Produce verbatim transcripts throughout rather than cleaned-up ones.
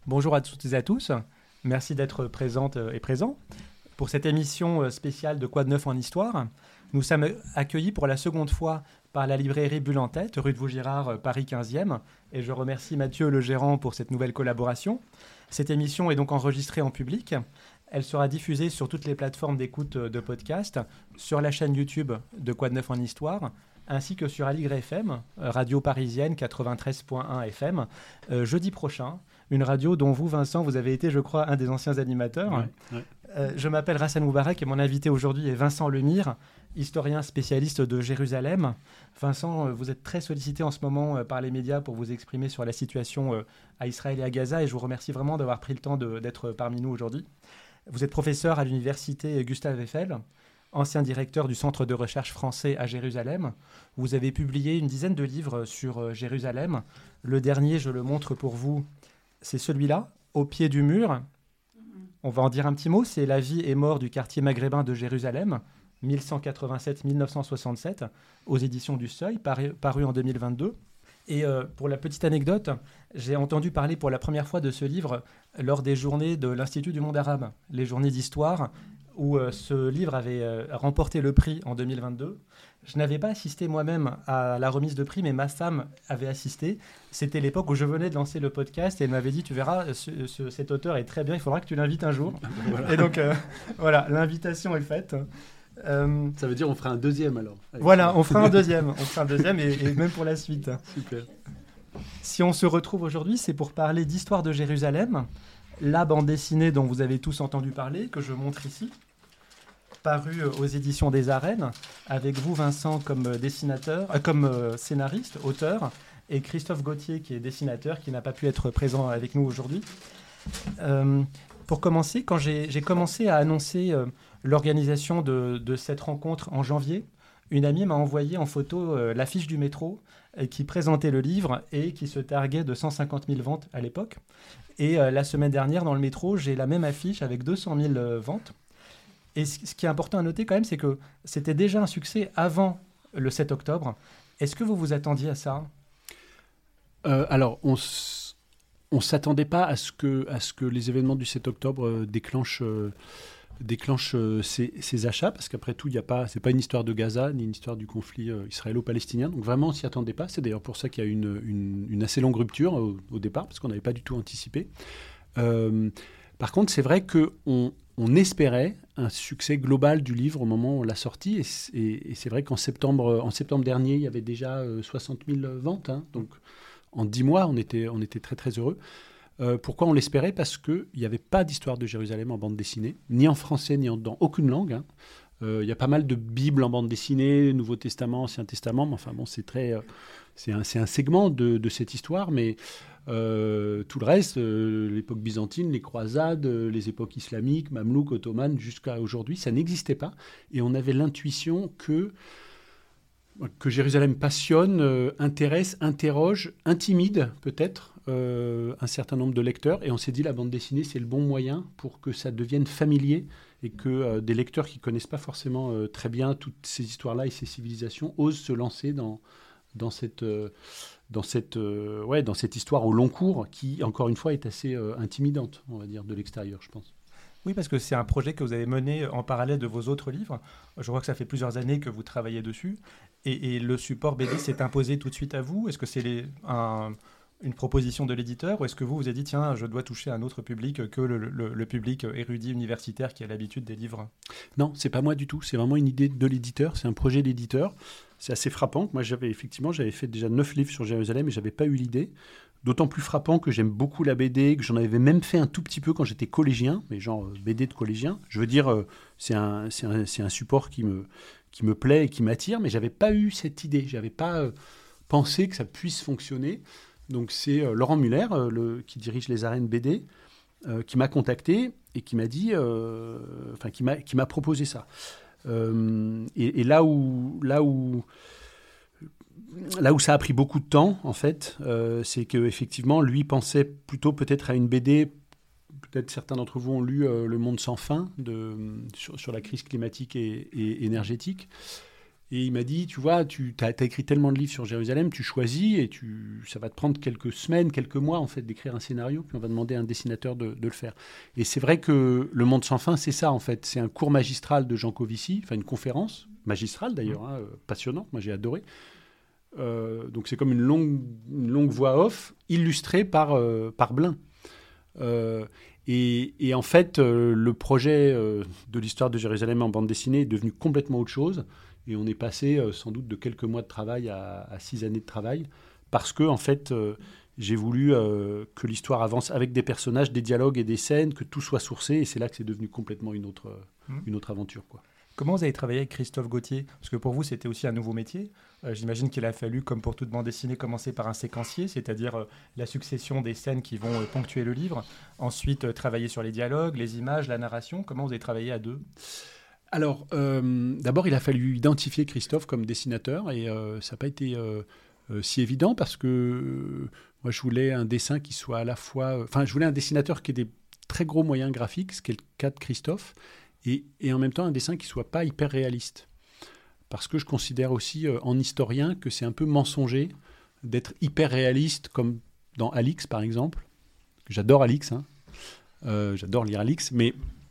Bonjour à toutes et à tous. Merci d'être présentes et présents pour cette émission spéciale de Quoi de neuf en histoire. Nous sommes accueillis pour la seconde fois par la librairie Bulle en tête, rue de Vaugirard, Paris quinzième. Et je remercie Mathieu, le gérant, pour cette nouvelle collaboration. Cette émission est donc enregistrée en public. Elle sera diffusée sur toutes les plateformes d'écoute de podcast, sur la chaîne YouTube de Quoi de neuf en histoire, ainsi que sur Aligre F M, radio parisienne quatre-vingt-treize point un F M, euh, jeudi prochain. Une radio dont vous, Vincent, vous avez été, je crois, un des anciens animateurs. Ouais, ouais. Euh, je m'appelle Rassan Moubarak et mon invité aujourd'hui est Vincent Lemire, historien spécialiste de Jérusalem. Vincent, vous êtes très sollicité en ce moment par les médias pour vous exprimer sur la situation à Israël et à Gaza, et je vous remercie vraiment d'avoir pris le temps de, d'être parmi nous aujourd'hui. Vous êtes professeur à l'université Gustave Eiffel, ancien directeur du Centre de recherche français à Jérusalem. Vous avez publié une dizaine de livres sur Jérusalem. Le dernier, je le montre pour vous, c'est celui-là, Au pied du mur. On va en dire un petit mot. C'est la vie et mort du quartier maghrébin de Jérusalem, mille cent quatre-vingt-sept à mille neuf cent soixante-sept, aux éditions du Seuil, paru, paru en deux mille vingt-deux. Et euh, pour la petite anecdote, j'ai entendu parler pour la première fois de ce livre lors des journées de l'Institut du monde arabe, les journées d'histoire, où euh, ce livre avait euh, remporté le prix en deux mille vingt-deux. Je n'avais pas assisté moi-même à la remise de prix, mais ma femme avait assisté. C'était l'époque où je venais de lancer le podcast et elle m'avait dit, tu verras, ce, ce, cet auteur est très bien, il faudra que tu l'invites un jour. Voilà. Et donc, euh, voilà, l'invitation est faite. Euh, Ça veut dire on fera un deuxième alors. Voilà, on fera un deuxième. On fera un deuxième et, et même pour la suite. Super. Si on se retrouve aujourd'hui, c'est pour parler d'Histoire de Jérusalem, la bande dessinée dont vous avez tous entendu parler, que je montre ici, parue aux éditions des Arènes, avec vous, Vincent, comme dessinateur, euh, comme euh, scénariste, auteur, et Christophe Gauthier, qui est dessinateur, qui n'a pas pu être présent avec nous aujourd'hui. Euh, pour commencer, quand j'ai, j'ai commencé à annoncer euh, l'organisation de, de cette rencontre en janvier, une amie m'a envoyé en photo euh, l'affiche du métro euh, qui présentait le livre et qui se targuait de cent cinquante mille ventes à l'époque. Et euh, la semaine dernière, dans le métro, j'ai la même affiche avec deux cent mille euh, ventes. Et ce qui est important à noter quand même, c'est que c'était déjà un succès avant le sept octobre. Est-ce que vous vous attendiez à ça ? euh, Alors, on ne s'attendait pas à ce, que, à ce que les événements du sept octobre euh, déclenchent, euh, déclenchent euh, ces, ces achats, parce qu'après tout, ce n'est pas une histoire de Gaza, ni une histoire du conflit euh, israélo-palestinien. Donc vraiment, on ne s'y attendait pas. C'est d'ailleurs pour ça qu'il y a eu une, une, une assez longue rupture au, au départ, parce qu'on n'avait pas du tout anticipé. Euh, par contre, c'est vrai qu'on on espérait un succès global du livre au moment où on l'a sorti. Et, et, et c'est vrai qu'en septembre, en septembre dernier, il y avait déjà euh, soixante mille ventes. Hein, donc, en dix mois, on était, on était très, très heureux. Euh, pourquoi on l'espérait ? Parce qu'il n'y avait pas d'histoire de Jérusalem en bande dessinée, ni en français, ni en, dans aucune langue. Hein. Euh, il y a pas mal de Bibles en bande dessinée, Nouveau Testament, Ancien Testament. Mais enfin, bon, c'est, très, euh, c'est, un, c'est un segment de, de cette histoire, mais... Euh, tout le reste, euh, l'époque byzantine, les croisades, euh, les époques islamiques, mamelouks, ottomanes, jusqu'à aujourd'hui, ça n'existait pas. Et on avait l'intuition que, que Jérusalem passionne, euh, intéresse, interroge, intimide peut-être euh, un certain nombre de lecteurs. Et on s'est dit, la bande dessinée, c'est le bon moyen pour que ça devienne familier et que euh, des lecteurs qui ne connaissent pas forcément euh, très bien toutes ces histoires-là et ces civilisations osent se lancer dans, dans cette... Euh, Dans cette, euh, ouais, dans cette histoire au long cours qui, encore une fois, est assez euh, intimidante, on va dire, de l'extérieur, je pense. Oui, parce que c'est un projet que vous avez mené en parallèle de vos autres livres. Je crois que ça fait plusieurs années que vous travaillez dessus. Et, et le support B D s'est imposé tout de suite à vous ? Est-ce que c'est les, un, une proposition de l'éditeur ? Ou est-ce que vous vous avez dit, tiens, je dois toucher un autre public que le, le, le public érudit universitaire qui a l'habitude des livres ? Non, c'est pas moi du tout. C'est vraiment une idée de l'éditeur. C'est un projet d'éditeur. C'est assez frappant. Moi, j'avais effectivement, j'avais fait déjà neuf livres sur Jérusalem et je n'avais pas eu l'idée. D'autant plus frappant que j'aime beaucoup la B D, que j'en avais même fait un tout petit peu quand j'étais collégien, mais genre B D de collégien. Je veux dire, c'est un, c'est un, c'est un support qui me, qui me plaît et qui m'attire, mais je n'avais pas eu cette idée. Je n'avais pas pensé que ça puisse fonctionner. Donc, c'est Laurent Muller, le, qui dirige les Arènes B D, euh, qui m'a contacté et qui m'a dit, euh, enfin, qui m'a, qui m'a proposé ça. Euh, et, et là où, là où, là où ça a pris beaucoup de temps, en fait, euh, c'est qu'effectivement, lui pensait plutôt peut-être à une B D. Peut-être certains d'entre vous ont lu euh, Le Monde sans fin de, sur, sur la crise climatique et, et énergétique. Et il m'a dit, tu vois, tu as écrit tellement de livres sur Jérusalem, tu choisis et tu, ça va te prendre quelques semaines, quelques mois en fait d'écrire un scénario, puis on va demander à un dessinateur de, de le faire. Et c'est vrai que Le Monde sans fin, c'est ça en fait. C'est un cours magistral de Jean Covici, enfin une conférence magistrale d'ailleurs, hein, passionnante, moi j'ai adoré. Euh, donc c'est comme une longue, une longue voix off illustrée par, euh, par Blin. Euh, et, et en fait, euh, le projet euh, de l'histoire de Jérusalem en bande dessinée est devenu complètement autre chose. Et on est passé euh, sans doute de quelques mois de travail à, à six années de travail, parce que en fait, euh, j'ai voulu euh, que l'histoire avance avec des personnages, des dialogues et des scènes, que tout soit sourcé, et c'est là que c'est devenu complètement une autre, euh, mmh. une autre aventure, quoi. Comment vous avez travaillé avec Christophe Gauthier ? Parce que pour vous, c'était aussi un nouveau métier. Euh, j'imagine qu'il a fallu, comme pour toute bande dessinée, commencer par un séquencier, c'est-à-dire euh, la succession des scènes qui vont euh, ponctuer le livre. Ensuite, euh, travailler sur les dialogues, les images, la narration. Comment vous avez travaillé à deux ? Alors, euh, d'abord, il a fallu identifier Christophe comme dessinateur et euh, ça n'a pas été euh, euh, si évident parce que euh, moi, je voulais un dessin qui soit à la fois... Enfin, euh, je voulais un dessinateur qui ait des très gros moyens graphiques, ce qui est le cas de Christophe, et, et en même temps un dessin qui ne soit pas hyper réaliste. Parce que je considère aussi, euh, en historien, que c'est un peu mensonger d'être hyper réaliste, comme dans Alix, par exemple. J'adore Alix, hein. euh, j'adore lire Alix, mais...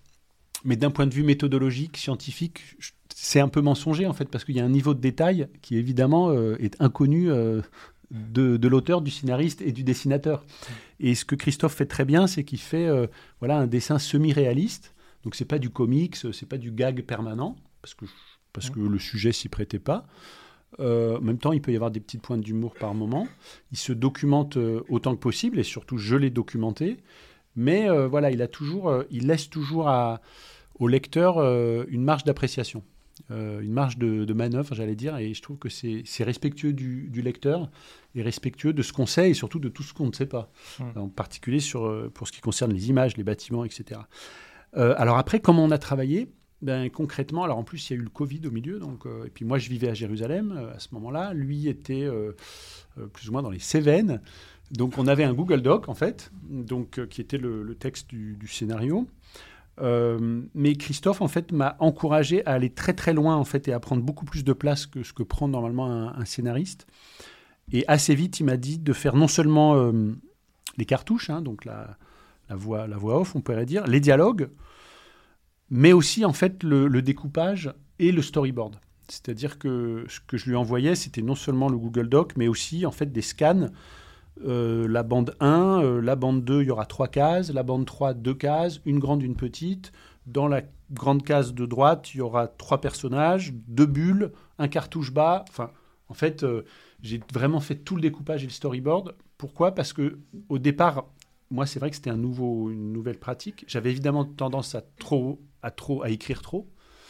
Mais d'un point de vue méthodologique, scientifique, c'est un peu mensonger, en fait, parce qu'il y a un niveau de détail qui, évidemment, euh, est inconnu euh, de, de l'auteur, du scénariste et du dessinateur. Et ce que Christophe fait très bien, c'est qu'il fait euh, voilà, un dessin semi-réaliste. Donc, ce n'est pas du comics, ce n'est pas du gag permanent, parce que, parce que le sujet s'y prêtait pas. Euh, en même temps, il peut y avoir des petites pointes d'humour par moment. Il se documente euh, autant que possible, et surtout, je l'ai documenté. Mais euh, voilà, il, a toujours, euh, il laisse toujours à... au lecteur euh, une marge d'appréciation, euh, une marge de, de manœuvre, j'allais dire, et je trouve que c'est, c'est respectueux du, du lecteur et respectueux de ce qu'on sait et surtout de tout ce qu'on ne sait pas, mmh. en particulier sur, euh, pour ce qui concerne les images, les bâtiments, et cetera. Euh, alors après, comment on a travaillé ? Ben, concrètement, alors en plus, il y a eu le Covid au milieu, donc, euh, et puis moi, je vivais à Jérusalem euh, à ce moment-là, lui était euh, euh, plus ou moins dans les Cévennes, donc on avait un Google Doc, en fait, donc, euh, qui était le, le texte du, du scénario. Euh, mais Christophe, en fait, m'a encouragé à aller très très loin, en fait, et à prendre beaucoup plus de place que ce que prend normalement un, un scénariste. Et assez vite, il m'a dit de faire non seulement euh, les cartouches, hein, donc la, la, voix, la voix off, on pourrait dire, les dialogues, mais aussi, en fait, le, le découpage et le storyboard. C'est-à-dire que ce que je lui envoyais, c'était non seulement le Google Doc, mais aussi, en fait, des scans. Euh, la bande un, euh, la bande deux, il y aura trois cases, la bande trois, deux cases, une grande, une petite. Dans la grande case de droite, il y aura trois personnages, deux bulles, un cartouche bas. Enfin, en fait, euh, j'ai vraiment fait tout le découpage et le storyboard. Pourquoi ? Parce que au départ, moi, c'est vrai que c'était un nouveau, une nouvelle pratique. J'avais évidemment tendance à trop, à trop, à écrire trop,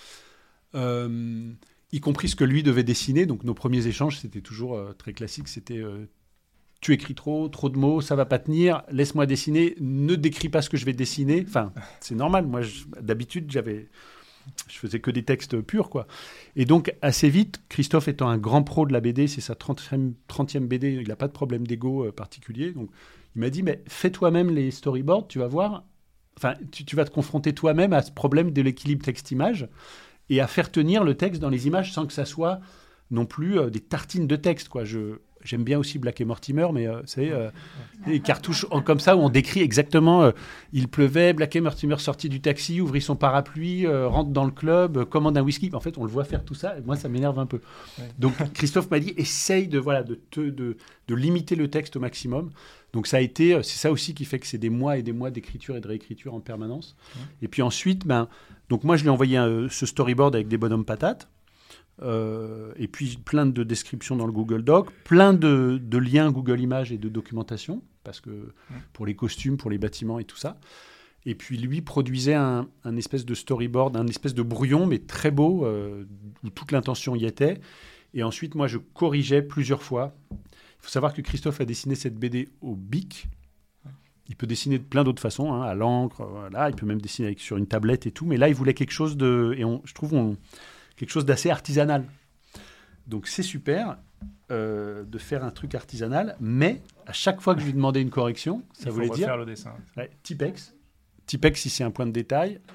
euh, y compris ce que lui devait dessiner. Donc, nos premiers échanges, c'était toujours euh, très classique. C'était euh, tu écris trop, trop de mots, ça va pas tenir, laisse-moi dessiner, ne décris pas ce que je vais dessiner. Enfin, c'est normal. Moi, je, d'habitude, j'avais, je faisais que des textes purs, quoi. Et donc, assez vite, Christophe étant un grand pro de la B D, c'est sa trentième B D, il n'a pas de problème d'ego euh, particulier. Donc, il m'a dit, mais fais toi-même les storyboards, tu vas voir. Enfin, tu, tu vas te confronter toi-même à ce problème de l'équilibre texte-image et à faire tenir le texte dans les images sans que ça soit non plus euh, des tartines de texte, quoi. Je... J'aime bien aussi Black et Mortimer, mais euh, c'est euh, des cartouches en, comme ça où on décrit exactement euh, il pleuvait, Black et Mortimer sortit du taxi, ouvrit son parapluie, euh, rentre dans le club, euh, commande un whisky. En fait, on le voit faire tout ça, et moi, ça m'énerve un peu. Ouais. Donc, Christophe m'a dit essaye de, voilà, de, te, de, de limiter le texte au maximum. Donc, ça a été, c'est ça aussi qui fait que c'est des mois et des mois d'écriture et de réécriture en permanence. Ouais. Et puis ensuite, ben, donc moi, je lui ai envoyé un, ce storyboard avec des bonhommes patates. Euh, et puis plein de descriptions dans le Google Doc, plein de, de liens Google Images et de documentation, parce que mmh. pour les costumes, pour les bâtiments et tout ça. Et puis lui produisait un, un espèce de storyboard, un espèce de brouillon, mais très beau, euh, où toute l'intention y était. Et ensuite, moi, je corrigeais plusieurs fois. Il faut savoir que Christophe a dessiné cette B D au bic. Il peut dessiner de plein d'autres façons, hein, à l'encre, voilà. Il peut même dessiner avec, sur une tablette et tout. Mais là, il voulait quelque chose de... Et on, je trouve... On, quelque chose d'assez artisanal. Donc, c'est super euh, de faire un truc artisanal, mais à chaque fois que je lui demandais une correction, ça il voulait faut dire... refaire le dessin. Ouais, Tipex. Tipex, si c'est un point de détail,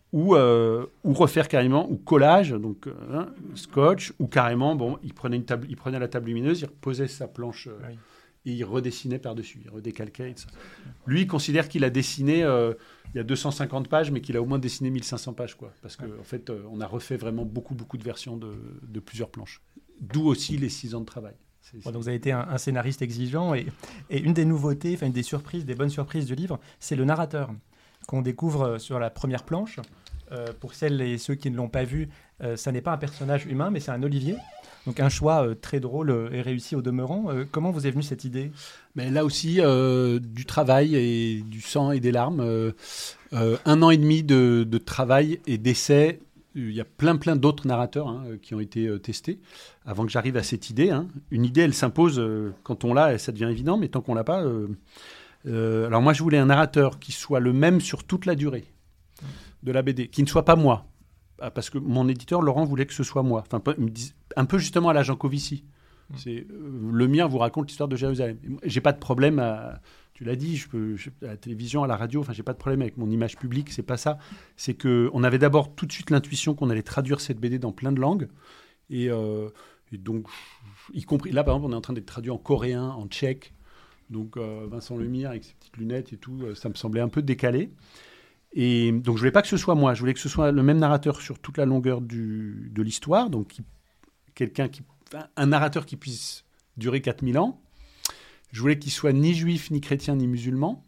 ou, euh, ou refaire carrément, ou collage, donc hein, scotch, ou carrément, bon, il prenait, une table, il prenait la table lumineuse, il reposait sa planche euh, oui. et il redessinait par-dessus, il redécalquait. Et ça. Lui, il considère qu'il a dessiné, euh, il y a deux cent cinquante pages, mais qu'il a au moins dessiné mille cinq cents pages, quoi, parce qu'en ouais. en fait, euh, on a refait vraiment beaucoup, beaucoup de versions de, de plusieurs planches. D'où aussi les six ans de travail. C'est, c'est... Bon, donc vous avez été un, un scénariste exigeant, et, et une des nouveautés, enfin une des surprises, des bonnes surprises du livre, c'est le narrateur, qu'on découvre sur la première planche. Euh, pour celles et ceux qui ne l'ont pas vu, euh, ça n'est pas un personnage humain, mais c'est un olivier. Donc un choix euh, très drôle euh, et réussi au demeurant. Euh, comment vous est venue cette idée ? Mais là aussi, euh, du travail et du sang et des larmes. Euh, euh, un an et demi de, de travail et d'essais. Il y a plein, plein d'autres narrateurs hein, qui ont été euh, testés avant que j'arrive à cette idée. Hein. Une idée, elle s'impose euh, quand on l'a, ça devient évident, mais tant qu'on l'a pas... Euh, euh, alors moi, je voulais un narrateur qui soit le même sur toute la durée de la B D, qui ne soit pas moi. Parce que mon éditeur, Laurent, voulait que ce soit moi. Enfin, un peu justement à la Jean Covici. C'est, euh, le mien vous raconte l'histoire de Jérusalem. J'ai pas de problème à... Tu l'as dit, je peux, je, à la télévision, à la radio, enfin, j'ai pas de problème avec mon image publique, c'est pas ça. C'est qu'on avait d'abord tout de suite l'intuition qu'on allait traduire cette B D dans plein de langues. Et, euh, et donc, y compris... Là, par exemple, on est en train d'être traduit en coréen, en tchèque. Donc, euh, Vincent Lemire avec ses petites lunettes et tout, ça me semblait un peu décalé. Et donc, je voulais pas que ce soit moi. Je voulais que ce soit le même narrateur sur toute la longueur du, de l'histoire. Donc, qui, quelqu'un qui, un narrateur qui puisse durer quatre mille ans. Je voulais qu'il soit ni juif, ni chrétien, ni musulman.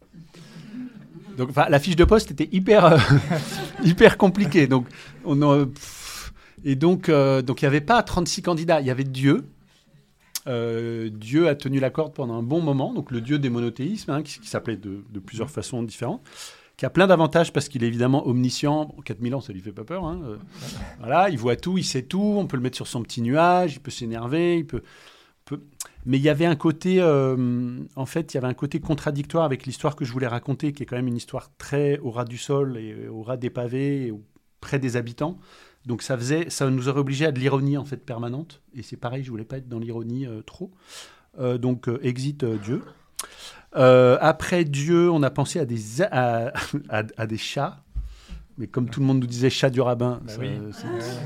Donc, enfin, la fiche de poste était hyper, euh, hyper compliquée. Donc, on a, pff, et donc, euh, donc, il n'y avait pas trente-six candidats. Il y avait Dieu. Euh, Dieu a tenu la corde pendant un bon moment. Donc, le Dieu des monothéismes, hein, qui, qui s'appelait de, de plusieurs façons différentes. Qui a plein d'avantages parce qu'il est évidemment omniscient. Bon, quatre mille ans, ça lui fait pas peur. Hein. Euh, voilà, il voit tout, il sait tout. On peut le mettre sur son petit nuage, il peut s'énerver, il peut... peut... Mais il y avait un côté, euh, en fait, il y avait un côté contradictoire avec l'histoire que je voulais raconter, qui est quand même une histoire très au ras du sol et au ras des pavés, et près des habitants. Donc ça faisait, ça nous aurait obligés à de l'ironie en fait permanente. Et c'est pareil, je voulais pas être dans l'ironie euh, trop. Euh, donc euh, exit euh, Dieu. Euh, après Dieu, on a pensé à des, à, à, à des chats. Mais comme tout le monde nous disait chat du rabbin, bah ça, oui. ça,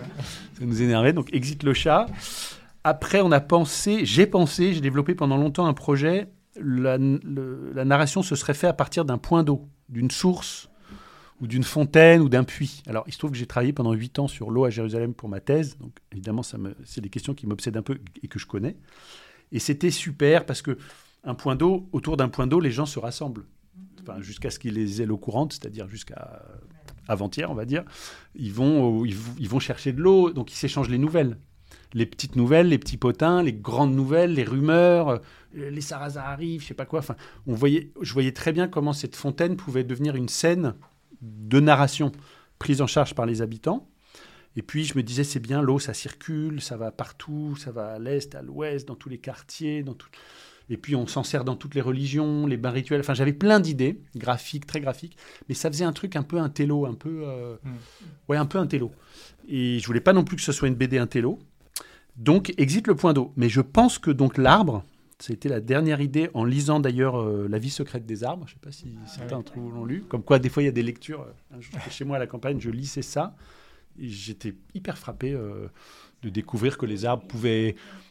ça nous énervait. Donc exit le chat. Après, on a pensé, j'ai pensé, j'ai développé pendant longtemps un projet. La, le, la narration se serait faite à partir d'un point d'eau, d'une source, ou d'une fontaine, ou d'un puits. Alors, il se trouve que j'ai travaillé pendant huit ans sur l'eau à Jérusalem pour ma thèse. Donc, évidemment, ça me, c'est des questions qui m'obsèdent un peu et que je connais. Et c'était super parce que un point d'eau, autour d'un point d'eau, les gens se rassemblent. Enfin, jusqu'à ce qu'ils les aient l'eau courante, c'est-à-dire jusqu'à avant-hier, on va dire. Ils vont, ils, ils vont chercher de l'eau, donc ils s'échangent les nouvelles. Les petites nouvelles, les petits potins, les grandes nouvelles, les rumeurs, les Sarrasins arrivent, je sais pas quoi. Enfin, on voyait, je voyais très bien comment cette fontaine pouvait devenir une scène de narration prise en charge par les habitants. Et puis, je me disais, c'est bien, l'eau, ça circule, ça va partout, ça va à l'est, à l'ouest, dans tous les quartiers, dans tout... Et puis, on s'en sert dans toutes les religions, les bains rituels. Enfin, j'avais plein d'idées, graphiques, très graphiques. Mais ça faisait un truc un peu intello, un peu... Euh... Mmh. Ouais, un peu intello. Et je voulais pas non plus que ce soit une B D intello. Donc, exit le point d'eau. Mais je pense que donc l'arbre, c'était la dernière idée, en lisant d'ailleurs euh, La vie secrète des arbres. Je ne sais pas si certains d'entre vous l'ont lu. Comme quoi, des fois, il y a des lectures. Un jour, j'étais chez moi à la campagne, je lisais ça. Et j'étais hyper frappé euh, de découvrir que les arbres pouvaient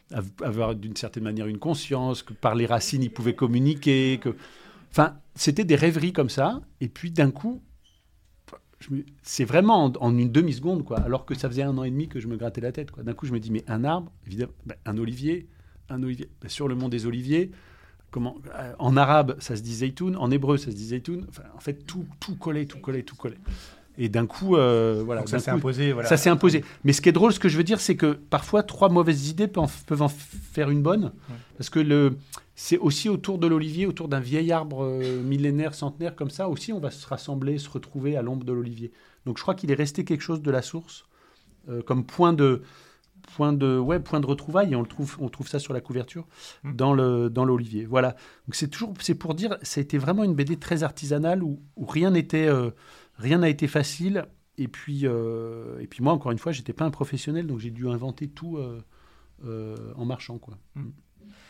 avoir d'une certaine manière une conscience, que par les racines, ils pouvaient communiquer. Que... Enfin, c'était des rêveries comme ça. Et puis, d'un coup... Je me... C'est vraiment en, en une demi-seconde, quoi, alors que ça faisait un an et demi que je me grattais la tête, quoi. D'un coup, je me dis, mais un arbre, évidemment, ben, un olivier, un olivier. Ben, sur le mont des oliviers, comment, euh, en arabe, ça se dit zaytoun, en hébreu, ça se dit zaytoun. Enfin, en fait, tout, tout collait, tout collait, tout collait. Et d'un coup, euh, voilà. Donc ça d'un s'est coup, imposé, voilà. Ça s'est imposé. Mais ce qui est drôle, ce que je veux dire, c'est que parfois, trois mauvaises idées peuvent en, peuvent en faire une bonne. Ouais. Parce que le... c'est aussi autour de l'olivier, autour d'un vieil arbre euh, millénaire, centenaire, comme ça, aussi, on va se rassembler, se retrouver à l'ombre de l'olivier. Donc, je crois qu'il est resté quelque chose de la source, euh, comme point de, point, de, ouais, point de retrouvaille, et on, le trouve, on trouve ça sur la couverture, mmh. dans, le, dans l'olivier. Voilà. Donc, c'est, toujours, c'est pour dire, ça a été vraiment une B D très artisanale, où, où rien n'était, euh, rien n'a été facile. Et puis, euh, et puis moi, encore une fois, je n'étais pas un professionnel, donc j'ai dû inventer tout euh, euh, en marchant, quoi. Mmh.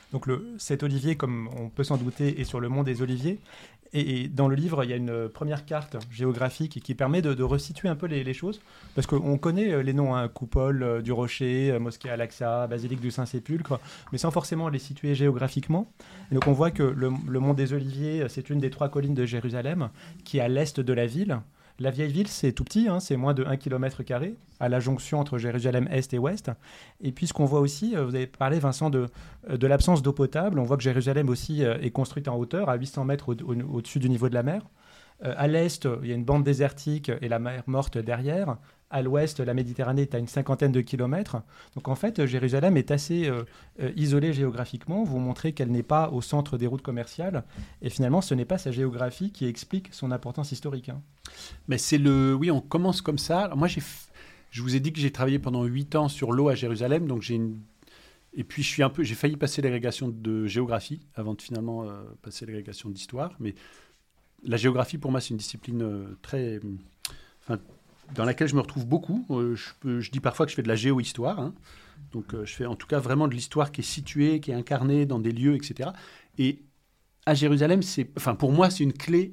Donc le, cet olivier, comme on peut s'en douter, est sur le mont des Oliviers. Et, et dans le livre, il y a une première carte géographique qui permet de, de resituer un peu les, les choses. Parce qu'on connaît les noms, hein, Coupole euh, du Rocher, euh, Mosquée Al-Aqsa, Basilique du Saint-Sépulcre, mais sans forcément les situer géographiquement. Et donc on voit que le, le mont des Oliviers, c'est une des trois collines de Jérusalem, qui est à l'est de la ville. La vieille ville, c'est tout petit, hein, c'est moins de un kilomètre carré, à la jonction entre Jérusalem-Est et Ouest. Et puis ce qu'on voit aussi, vous avez parlé, Vincent, de, de l'absence d'eau potable. On voit que Jérusalem aussi est construite en hauteur, à huit cents mètres au, au, au-dessus du niveau de la mer. Euh, à l'Est, il y a une bande désertique et la mer morte derrière. À l'Ouest, la Méditerranée est à une cinquantaine de kilomètres. Donc en fait, Jérusalem est assez euh, euh, isolée géographiquement. Vous montrez qu'elle n'est pas au centre des routes commerciales. Et finalement, ce n'est pas sa géographie qui explique son importance historique. Hein. Mais c'est le... Oui, on commence comme ça. Alors moi, j'ai... je vous ai dit que j'ai travaillé pendant huit ans sur l'eau à Jérusalem. Donc j'ai une... Et puis, je suis un peu... j'ai failli passer l'agrégation de géographie avant de finalement euh, passer l'agrégation d'histoire. Mais la géographie, pour moi, c'est une discipline euh, très... Enfin, dans laquelle je me retrouve beaucoup. Euh, je, peux, je dis parfois que je fais de la géohistoire. Hein. Donc, euh, je fais en tout cas vraiment de l'histoire qui est située, qui est incarnée dans des lieux, et cetera. Et à Jérusalem, c'est, enfin, pour moi, c'est une clé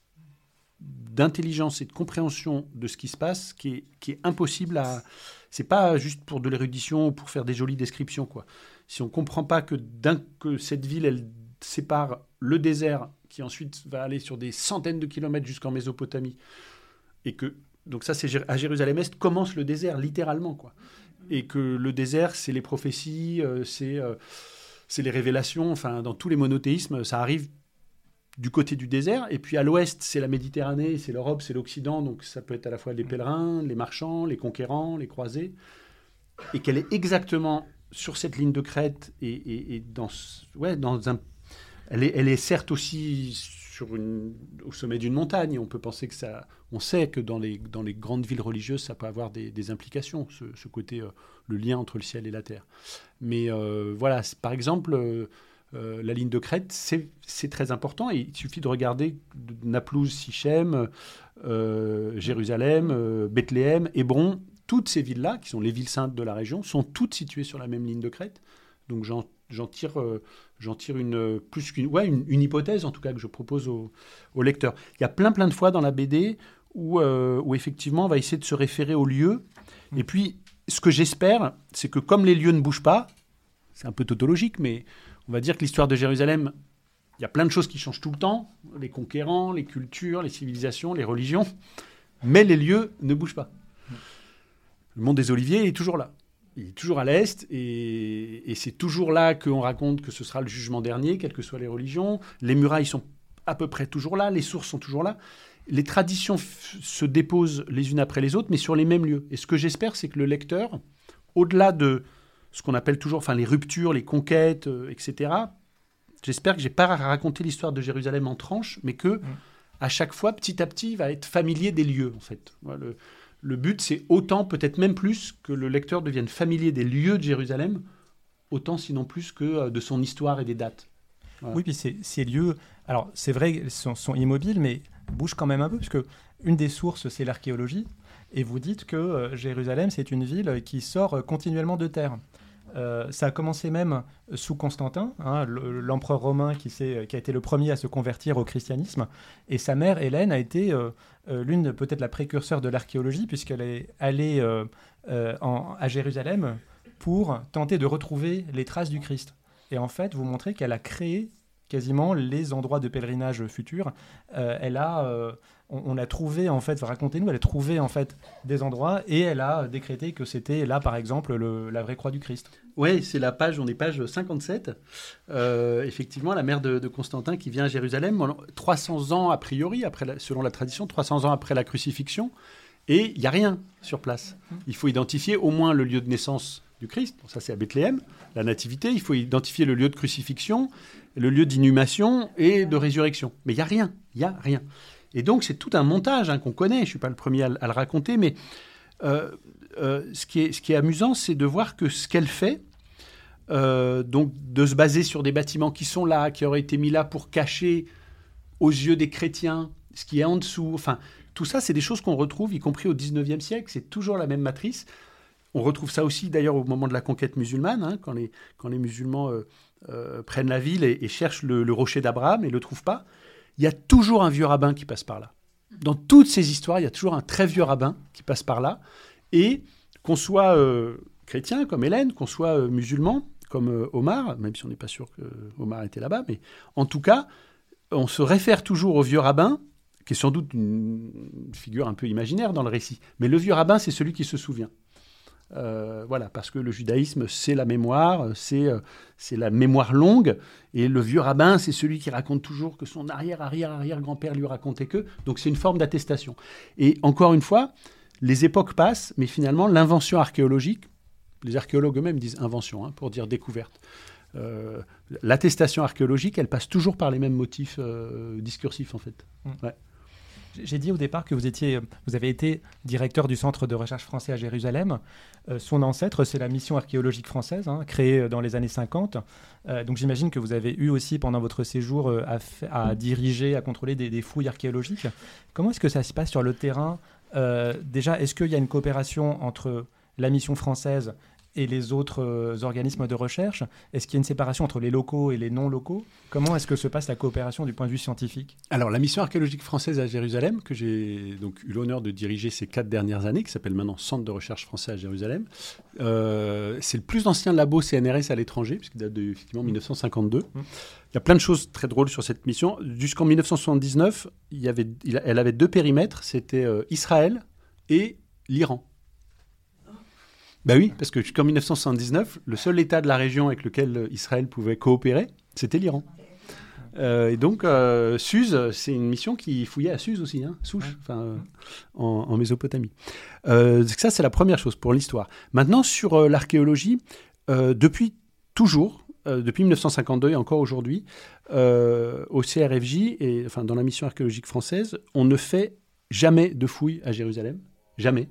d'intelligence et de compréhension de ce qui se passe qui est, qui est impossible à... C'est pas juste pour de l'érudition ou pour faire des jolies descriptions, quoi. Si on ne comprend pas que, d'un, que cette ville, elle sépare le désert, qui ensuite va aller sur des centaines de kilomètres jusqu'en Mésopotamie, et que donc ça, c'est à Jérusalem-Est commence le désert, littéralement, quoi. Et que le désert, c'est les prophéties, euh, c'est, euh, c'est les révélations. Enfin, dans tous les monothéismes, ça arrive du côté du désert. Et puis à l'ouest, c'est la Méditerranée, c'est l'Europe, c'est l'Occident. Donc ça peut être à la fois les pèlerins, les marchands, les conquérants, les croisés. Et qu'elle est exactement sur cette ligne de crête et, et, et dans, ouais, dans un... Elle est, elle est certes aussi... Sur une, au sommet d'une montagne. On peut penser que ça... On sait que dans les, dans les grandes villes religieuses, ça peut avoir des, des implications, ce, ce côté, euh, le lien entre le ciel et la terre. Mais euh, voilà, par exemple, euh, euh, la ligne de crête, c'est, c'est très important. Et il suffit de regarder Naplouse, Sichem, euh, Jérusalem, euh, Bethléem, Hébron. Toutes ces villes-là, qui sont les villes saintes de la région, sont toutes situées sur la même ligne de crête. Donc j'en J'en tire, euh, j'en tire une, plus qu'une, ouais, une, une hypothèse, en tout cas, que je propose au, au lecteur. Il y a plein, plein de fois dans la B D où, euh, où effectivement, on va essayer de se référer aux lieux. Et puis, ce que j'espère, c'est que comme les lieux ne bougent pas, c'est un peu tautologique, mais on va dire que l'histoire de Jérusalem, il y a plein de choses qui changent tout le temps. Les conquérants, les cultures, les civilisations, les religions. Mais les lieux ne bougent pas. Le mont des Oliviers est toujours là. Il est toujours à l'Est, et, et c'est toujours là qu'on raconte que ce sera le jugement dernier, quelles que soient les religions. Les murailles sont à peu près toujours là, les sources sont toujours là. Les traditions f- se déposent les unes après les autres, mais sur les mêmes lieux. Et ce que j'espère, c'est que le lecteur, au-delà de ce qu'on appelle toujours enfin, les ruptures, les conquêtes, euh, et cetera, j'espère que je n'ai pas à raconter l'histoire de Jérusalem en tranches, mais que, mmh. à chaque fois, petit à petit, il va être familier des lieux, en fait. Voilà, le, Le but, c'est autant, peut-être même plus, que le lecteur devienne familier des lieux de Jérusalem, autant sinon plus que de son histoire et des dates. Voilà. Oui, puis ces, ces lieux, alors c'est vrai qu'ils sont, sont immobiles, mais bougent quand même un peu, parce qu'une des sources, c'est l'archéologie, et vous dites que euh, Jérusalem, c'est une ville qui sort continuellement de terre. Euh, ça a commencé même sous Constantin, hein, l'empereur romain qui, qui a été le premier à se convertir au christianisme. Et sa mère, Hélène, a été euh, euh, l'une, peut-être la précurseur de l'archéologie, puisqu'elle est allée euh, euh, en, à Jérusalem pour tenter de retrouver les traces du Christ. Et en fait, vous montrez qu'elle a créé quasiment les endroits de pèlerinage futurs. Euh, elle a... Euh, On, on a trouvé, en fait, racontez-nous, elle a trouvé en fait des endroits et elle a décrété que c'était là, par exemple, le, la vraie croix du Christ. Oui, c'est la page, on est page cinquante-sept. Euh, effectivement, la mère de, de Constantin qui vient à Jérusalem, trois cents ans a priori, après la, selon la tradition, trois cents ans après la crucifixion, et il n'y a rien sur place. Il faut identifier au moins le lieu de naissance du Christ, bon, ça c'est à Bethléem, la nativité, il faut identifier le lieu de crucifixion, le lieu d'inhumation et de résurrection. Mais il n'y a rien, il n'y a rien. Et donc, c'est tout un montage hein, qu'on connaît. Je ne suis pas le premier à, à le raconter, mais euh, euh, ce, qui est, ce qui est amusant, c'est de voir que ce qu'elle fait, euh, donc de se baser sur des bâtiments qui sont là, qui auraient été mis là pour cacher aux yeux des chrétiens ce qui est en dessous. Enfin, tout ça, c'est des choses qu'on retrouve, y compris au dix-neuvième siècle. C'est toujours la même matrice. On retrouve ça aussi, d'ailleurs, au moment de la conquête musulmane, hein, quand, les, quand les musulmans... Euh, euh, prennent la ville et, et cherchent le, le rocher d'Abraham et ne le trouvent pas, il y a toujours un vieux rabbin qui passe par là. Dans toutes ces histoires, il y a toujours un très vieux rabbin qui passe par là. Et qu'on soit euh, chrétien comme Hélène, qu'on soit euh, musulman comme euh, Omar, même si on n'est pas sûr que Omar était là-bas, mais en tout cas, on se réfère toujours au vieux rabbin, qui est sans doute une figure un peu imaginaire dans le récit. Mais le vieux rabbin, c'est celui qui se souvient. Euh, voilà, parce que le judaïsme, c'est la mémoire, c'est, euh, c'est la mémoire longue, et le vieux rabbin, c'est celui qui raconte toujours que son arrière-arrière-arrière-grand-père lui racontait que, donc c'est une forme d'attestation. Et encore une fois, les époques passent, mais finalement, l'invention archéologique, les archéologues eux-mêmes disent invention, hein, pour dire découverte, euh, l'attestation archéologique, elle passe toujours par les mêmes motifs euh, discursifs, en fait. Mmh. Ouais. J'ai dit au départ que vous, étiez, vous avez été directeur du Centre de recherche français à Jérusalem. Euh, son ancêtre, c'est la mission archéologique française, hein, créée dans les années cinquante. Euh, donc j'imagine que vous avez eu aussi, pendant votre séjour, euh, à, f- à diriger, à contrôler des, des fouilles archéologiques. Comment est-ce que ça se passe sur le terrain ? euh, Déjà, est-ce qu'il y a une coopération entre la mission française et les autres euh, organismes de recherche? Est-ce qu'il y a une séparation entre les locaux et les non-locaux? Comment est-ce que se passe la coopération du point de vue scientifique? Alors, la mission archéologique française à Jérusalem, que j'ai donc eu l'honneur de diriger ces quatre dernières années, qui s'appelle maintenant Centre de recherche français à Jérusalem, euh, c'est le plus ancien labo C N R S à l'étranger, puisqu'il date de, effectivement, mille neuf cent cinquante-deux. Mmh. Il y a plein de choses très drôles sur cette mission. Jusqu'en mille neuf cent soixante-dix-neuf, il y avait, il, elle avait deux périmètres, c'était euh, Israël et l'Iran. Ben oui, parce que jusqu'en mille neuf cent soixante-dix-neuf, le seul État de la région avec lequel Israël pouvait coopérer, c'était l'Iran. Euh, et donc, euh, Suse, c'est une mission qui fouillait à Suse aussi, hein, Souche, enfin, euh, en, en Mésopotamie. Euh, ça, c'est la première chose pour l'histoire. Maintenant, sur euh, l'archéologie, euh, depuis toujours, euh, depuis mille neuf cent cinquante-deux et encore aujourd'hui, euh, au C R F J, et, enfin, dans la mission archéologique française, on ne fait jamais de fouilles à Jérusalem. Jamais.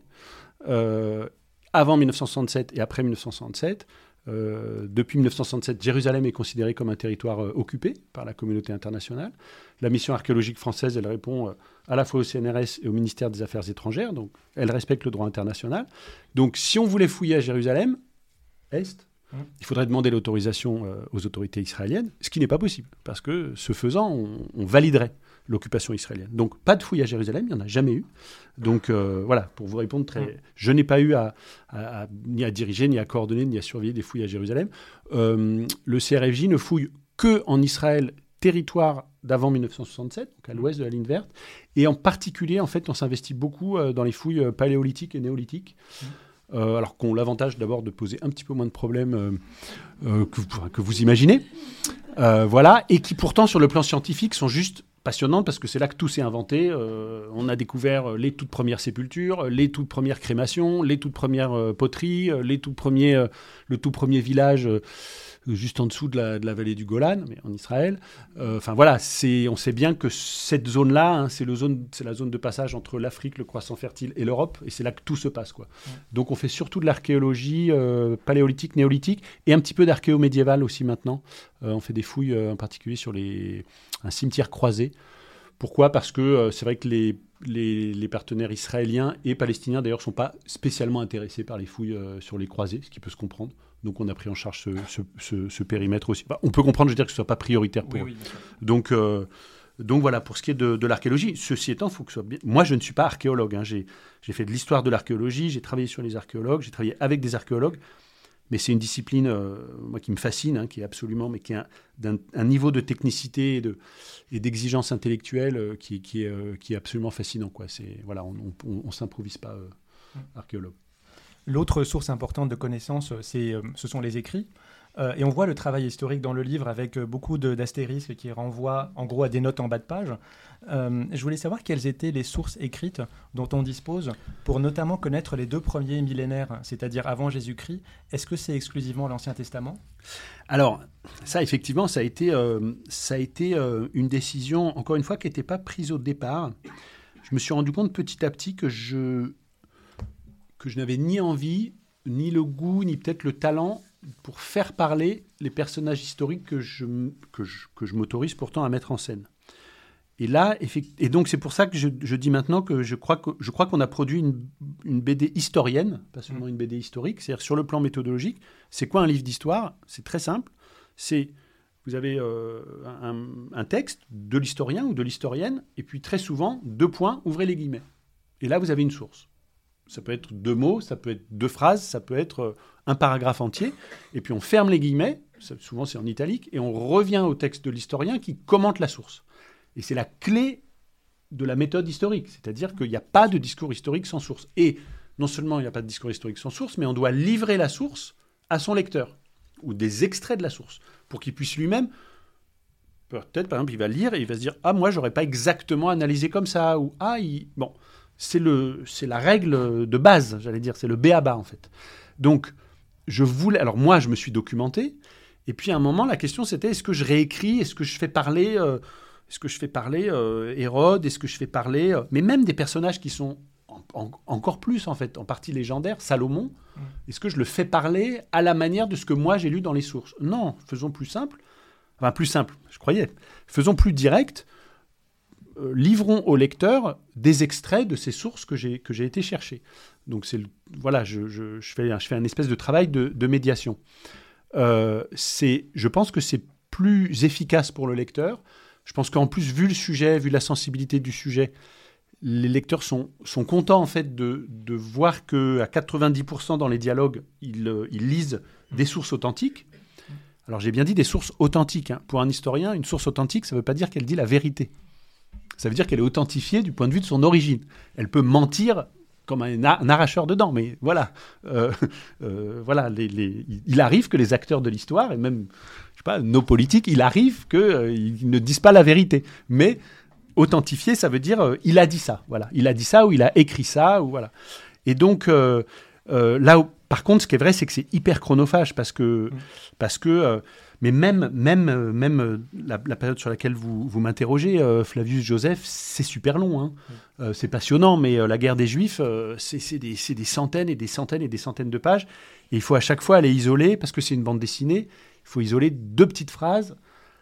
Euh, Avant mille neuf cent soixante-sept et après mille neuf cent soixante-sept, euh, depuis mille neuf cent soixante-sept, Jérusalem est considéré comme un territoire euh, occupé par la communauté internationale. La mission archéologique française, elle répond euh, à la fois au C N R S et au ministère des Affaires étrangères, donc elle respecte le droit international. Donc si on voulait fouiller à Jérusalem, Est, mmh. il faudrait demander l'autorisation euh, aux autorités israéliennes, ce qui n'est pas possible, parce que ce faisant, on, on validerait l'occupation israélienne. Donc, pas de fouilles à Jérusalem, il n'y en a jamais eu. Donc, euh, voilà, pour vous répondre très... Mmh. Je n'ai pas eu à, à, à, ni à diriger, ni à coordonner, ni à surveiller des fouilles à Jérusalem. Euh, le C R F J ne fouille qu'en Israël, territoire d'avant mille neuf cent soixante-sept, donc à l'ouest de la ligne verte. Et en particulier, en fait, on s'investit beaucoup euh, dans les fouilles euh, paléolithiques et néolithiques. Mmh. Euh, alors qu'on a l'avantage d'abord de poser un petit peu moins de problèmes euh, euh, que, vous, que vous imaginez. Euh, voilà, et qui pourtant, sur le plan scientifique, sont juste passionnante parce que c'est là que tout s'est inventé. Euh, on a découvert les toutes premières sépultures, les toutes premières crémations, les toutes premières euh, poteries, les tout premiers, euh, le tout premier village euh, juste en dessous de la, de la vallée du Golan, mais en Israël. Enfin euh, voilà, c'est, on sait bien que cette zone-là, hein, c'est, le zone, c'est la zone de passage entre l'Afrique, le croissant fertile et l'Europe, et c'est là que tout se passe, quoi. Ouais. Donc on fait surtout de l'archéologie euh, paléolithique, néolithique, et un petit peu d'archéo médiévale aussi maintenant. Euh, on fait des fouilles euh, en particulier sur les, un cimetière croisé. Pourquoi ? Parce que euh, c'est vrai que les, les, les partenaires israéliens et palestiniens, d'ailleurs, ne sont pas spécialement intéressés par les fouilles euh, sur les croisés, ce qui peut se comprendre. Donc, on a pris en charge ce, ce, ce, ce périmètre aussi. Enfin, on peut comprendre, je veux dire, que ce ne soit pas prioritaire pour oui, eux. Oui, donc, euh, donc, voilà, pour ce qui est de, de l'archéologie. Ceci étant, il faut que ce soit bien... Moi, je ne suis pas archéologue. Hein. J'ai, j'ai fait de l'histoire de l'archéologie, j'ai travaillé sur les archéologues, j'ai travaillé avec des archéologues. Mais c'est une discipline, euh, moi, qui me fascine, hein, qui est absolument, mais qui a d'un, un niveau de technicité et, de, et d'exigence intellectuelle euh, qui, qui, est, euh, qui est absolument fascinant, quoi. C'est, voilà, on ne s'improvise pas euh, archéologue. L'autre source importante de connaissances, c'est, euh, ce sont les écrits. Euh, et on voit le travail historique dans le livre avec euh, beaucoup de, d'astérisques qui renvoient en gros à des notes en bas de page. Euh, je voulais savoir quelles étaient les sources écrites dont on dispose pour notamment connaître les deux premiers millénaires, c'est-à-dire avant Jésus-Christ. Est-ce que c'est exclusivement l'Ancien Testament ? Alors, ça, effectivement, ça a été, euh, ça a été euh, une décision, encore une fois, qui n'était pas prise au départ. Je me suis rendu compte petit à petit que je, que je n'avais ni envie, ni le goût, ni peut-être le talent pour faire parler les personnages historiques que je, que je, que je m'autorise pourtant à mettre en scène. Et là, et donc c'est pour ça que je, je dis maintenant que je crois, que, je crois qu'on a produit une, une B D historienne, pas seulement une B D historique, c'est-à-dire sur le plan méthodologique. C'est quoi un livre d'histoire ? C'est très simple. C'est vous avez euh, un, un texte de l'historien ou de l'historienne, et puis très souvent, deux points, ouvrez les guillemets. Et là, vous avez une source. Ça peut être deux mots, ça peut être deux phrases, ça peut être un paragraphe entier. Et puis on ferme les guillemets, ça, souvent c'est en italique, et on revient au texte de l'historien qui commente la source. Et c'est la clé de la méthode historique, c'est-à-dire qu'il n'y a pas de discours historique sans source. Et non seulement il n'y a pas de discours historique sans source, mais on doit livrer la source à son lecteur, ou des extraits de la source, pour qu'il puisse lui-même, peut-être par exemple, il va lire et il va se dire « Ah, moi, j'aurais pas exactement analysé comme ça », ou « Ah, il... » Bon, c'est, le, c'est la règle de base, j'allais dire, c'est le b a ba, en fait. Donc, je voulais... Alors, moi, je me suis documenté, et puis à un moment, la question, c'était est-ce que je réécris, est-ce que je fais parler, euh, est-ce que je fais parler euh, Hérode, est-ce que je fais parler... Euh, mais même des personnages qui sont en, en, encore plus, en fait, en partie légendaires, Salomon, mmh. est-ce que je le fais parler à la manière de ce que moi, j'ai lu dans les sources ? Non, faisons plus simple. Enfin, plus simple, je croyais. Faisons plus direct. Euh, livrons au lecteur des extraits de ces sources que j'ai, que j'ai été chercher. Donc, c'est le, voilà, je, je, je, fais, je fais un espèce de travail de, de médiation. Euh, c'est, je pense que c'est plus efficace pour le lecteur. Je pense qu'en plus, vu le sujet, vu la sensibilité du sujet, les lecteurs sont, sont contents en fait de, de voir qu'à quatre-vingt-dix pour cent dans les dialogues, ils, ils lisent des sources authentiques. Alors j'ai bien dit des sources authentiques. Hein. Pour un historien, une source authentique, ça ne veut pas dire qu'elle dit la vérité. Ça veut dire qu'elle est authentifiée du point de vue de son origine. Elle peut mentir comme un, un arracheur dedans, mais voilà. Euh, euh, voilà les, les, il arrive que les acteurs de l'histoire, et même je sais pas, nos politiques, il arrive qu'ils euh, ne disent pas la vérité. Mais authentifié, ça veut dire euh, il a dit ça. Voilà. Il a dit ça ou il a écrit ça. Ou voilà. Et donc, euh, euh, là où, par contre, ce qui est vrai, c'est que c'est hyper chronophage parce que... Mmh. Parce que euh, mais même, même, même euh, la, la période sur laquelle vous, vous m'interrogez, euh, Flavius Joseph, c'est super long. Hein. Mmh. Euh, c'est passionnant, mais euh, la guerre des Juifs, euh, c'est, c'est, des, c'est des centaines et des centaines et des centaines de pages. Et il faut à chaque fois aller isoler, parce que c'est une bande dessinée, il faut isoler deux petites phrases,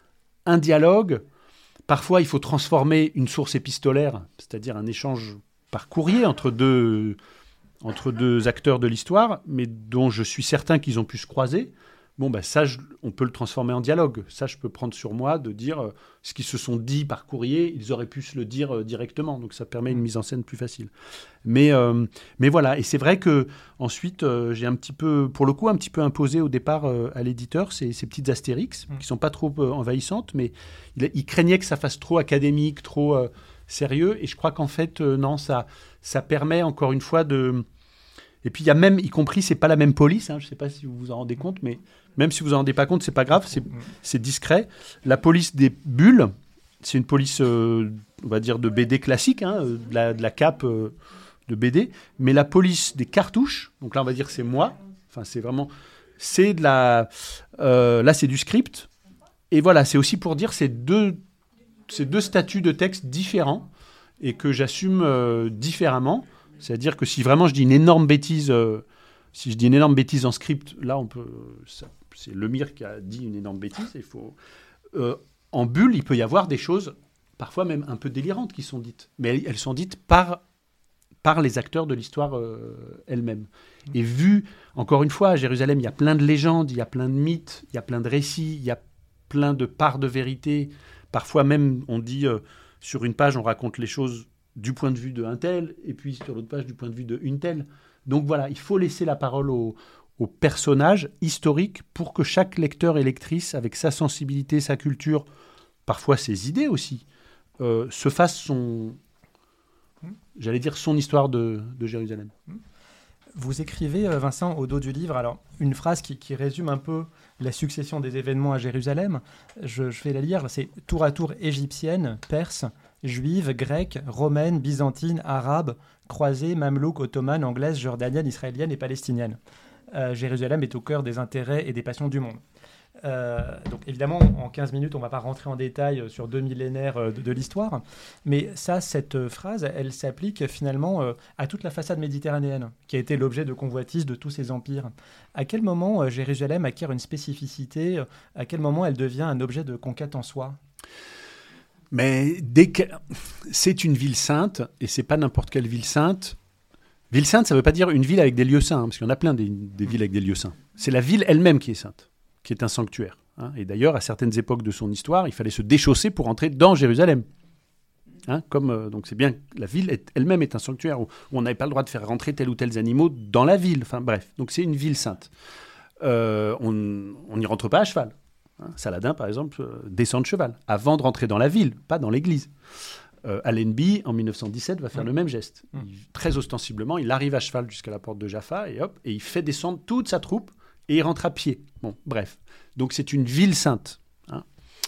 un dialogue. Parfois, il faut transformer une source épistolaire, c'est-à-dire un échange par courrier entre deux, entre deux acteurs de l'histoire, mais dont je suis certain qu'ils ont pu se croiser. Bon, ben ça, je, on peut le transformer en dialogue. Ça, je peux prendre sur moi de dire euh, ce qu'ils se sont dit par courrier, ils auraient pu se le dire euh, directement. Donc, ça permet une mise en scène plus facile. Mais, euh, mais voilà. Et c'est vrai que ensuite, euh, j'ai un petit peu, pour le coup, un petit peu imposé au départ euh, à l'éditeur ces, ces petites astérix mmh. qui sont pas trop euh, envahissantes, mais il, il craignait que ça fasse trop académique, trop euh, sérieux. Et je crois qu'en fait, euh, non, ça, ça permet encore une fois de... Et puis, il y a même, y compris, c'est pas la même police, hein, je ne sais pas si vous vous en rendez compte, mais même si vous vous en rendez pas compte, c'est pas grave, c'est, c'est discret. La police des bulles, c'est une police, euh, on va dire, de B D classique, hein, de, la, de la cape euh, de B D, mais la police des cartouches, donc là, on va dire que c'est moi, enfin, c'est vraiment, c'est de la, euh, là, c'est du script, et voilà, c'est aussi pour dire, c'est deux, c'est deux statuts de texte différents, et que j'assume euh, différemment. C'est-à-dire que si vraiment je dis une énorme bêtise, euh, si je dis une énorme bêtise en script, là, on peut, ça, c'est Lemire qui a dit une énorme bêtise. Il faut, euh, en bulle, il peut y avoir des choses, parfois même un peu délirantes, qui sont dites. Mais elles, elles sont dites par, par les acteurs de l'histoire euh, elle-même. Et vu, encore une fois, à Jérusalem, il y a plein de légendes, il y a plein de mythes, il y a plein de récits, il y a plein de parts de vérité. Parfois même, on dit, euh, sur une page, on raconte les choses du point de vue de un tel, et puis sur l'autre page, du point de vue de une telle. Donc voilà, il faut laisser la parole aux, aux personnages historiques pour que chaque lecteur et lectrice, avec sa sensibilité, sa culture, parfois ses idées aussi, euh, se fasse son, j'allais dire, son histoire de, de Jérusalem. Vous écrivez, Vincent, au dos du livre, alors une phrase qui, qui résume un peu la succession des événements à Jérusalem. Je, je vais la lire, c'est « Tour à tour égyptienne, perse, juive, grecque, romaine, byzantine, arabe, croisée, mamelouk, ottomane, anglaise, jordanienne, israélienne et palestinienne. Euh, Jérusalem est au cœur des intérêts et des passions du monde. » Euh, donc évidemment, en quinze minutes, on ne va pas rentrer en détail sur deux millénaires de, de l'histoire, mais ça, cette phrase, elle s'applique finalement euh, à toute la façade méditerranéenne, qui a été l'objet de convoitises de tous ces empires. À quel moment euh, Jérusalem acquiert une spécificité ? euh, À quel moment elle devient un objet de conquête en soi ? Mais dès que c'est une ville sainte, et c'est pas n'importe quelle ville sainte. Ville sainte, ça veut pas dire une ville avec des lieux saints, hein, parce qu'il y en a plein des, des villes avec des lieux saints. C'est la ville elle-même qui est sainte, qui est un sanctuaire. Hein. Et d'ailleurs, à certaines époques de son histoire, il fallait se déchausser pour entrer dans Jérusalem. Hein, comme, euh, donc c'est bien, la ville est, elle-même est un sanctuaire où, où on n'avait pas le droit de faire rentrer tel ou tel animaux dans la ville. Enfin bref, donc c'est une ville sainte. Euh, on n'y rentre pas à cheval. Hein. Saladin, par exemple, euh, descend de cheval avant de rentrer dans la ville, pas dans l'église. Euh, Allenby, en mille neuf cent dix-sept, va faire mmh. le même geste. Mmh. Il, très ostensiblement, il arrive à cheval jusqu'à la porte de Jaffa et hop, et il fait descendre toute sa troupe et il rentre à pied. Bon, bref. Donc c'est une ville sainte. Hein.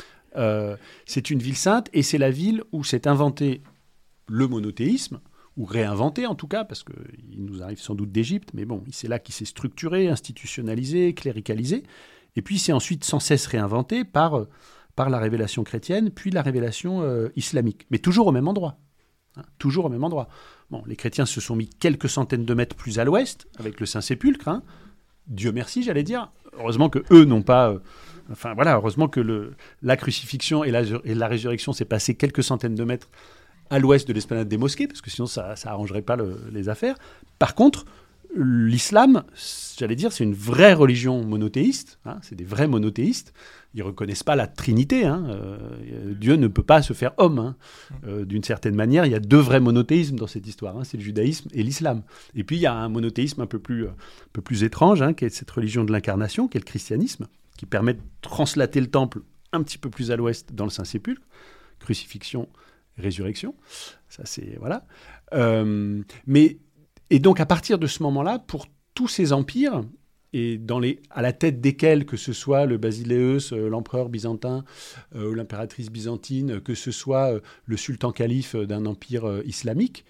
Euh, c'est une ville sainte et c'est la ville où s'est inventé le monothéisme, ou réinventé en tout cas, parce qu'il nous arrive sans doute d'Égypte, mais bon, c'est là qu'il s'est structuré, institutionnalisé, cléricalisé, et puis c'est ensuite sans cesse réinventé par, par la révélation chrétienne, puis la révélation euh, islamique, mais toujours au même endroit. Hein, toujours au même endroit. Bon, les chrétiens se sont mis quelques centaines de mètres plus à l'ouest, avec le Saint-Sépulcre, hein. Dieu merci, j'allais dire. Heureusement que eux n'ont pas... Euh, enfin voilà, heureusement que le, la crucifixion et la, et la résurrection s'est passé quelques centaines de mètres à l'ouest de l'esplanade des mosquées, parce que sinon ça ça arrangerait pas le, les affaires. Par contre, l'islam, j'allais dire, c'est une vraie religion monothéiste. Hein, c'est des vrais monothéistes. Ils reconnaissent pas la Trinité. Hein, euh, Dieu ne peut pas se faire homme. Hein. Euh, d'une certaine manière, il y a deux vrais monothéismes dans cette histoire. Hein, c'est le judaïsme et l'islam. Et puis il y a un monothéisme un peu plus, un peu plus étrange, hein, qui est cette religion de l'incarnation, qui est le christianisme, qui permet de translater le temple un petit peu plus à l'ouest dans le Saint-Sépulcre, crucifixion, résurrection. Ça c'est voilà. Euh, mais et donc à partir de ce moment-là, pour tous ces empires et dans les, à la tête desquels, que ce soit le Basileus, euh, l'empereur byzantin, euh, ou l'impératrice byzantine, que ce soit euh, le sultan calife d'un empire euh, islamique,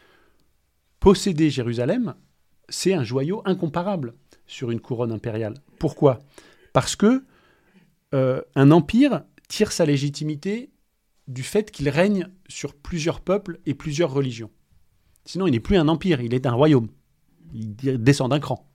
posséder Jérusalem, c'est un joyau incomparable sur une couronne impériale. Pourquoi ? Parce que euh, un empire tire sa légitimité du fait qu'il règne sur plusieurs peuples et plusieurs religions. Sinon, il n'est plus un empire, il est un royaume. Il descend d'un cran.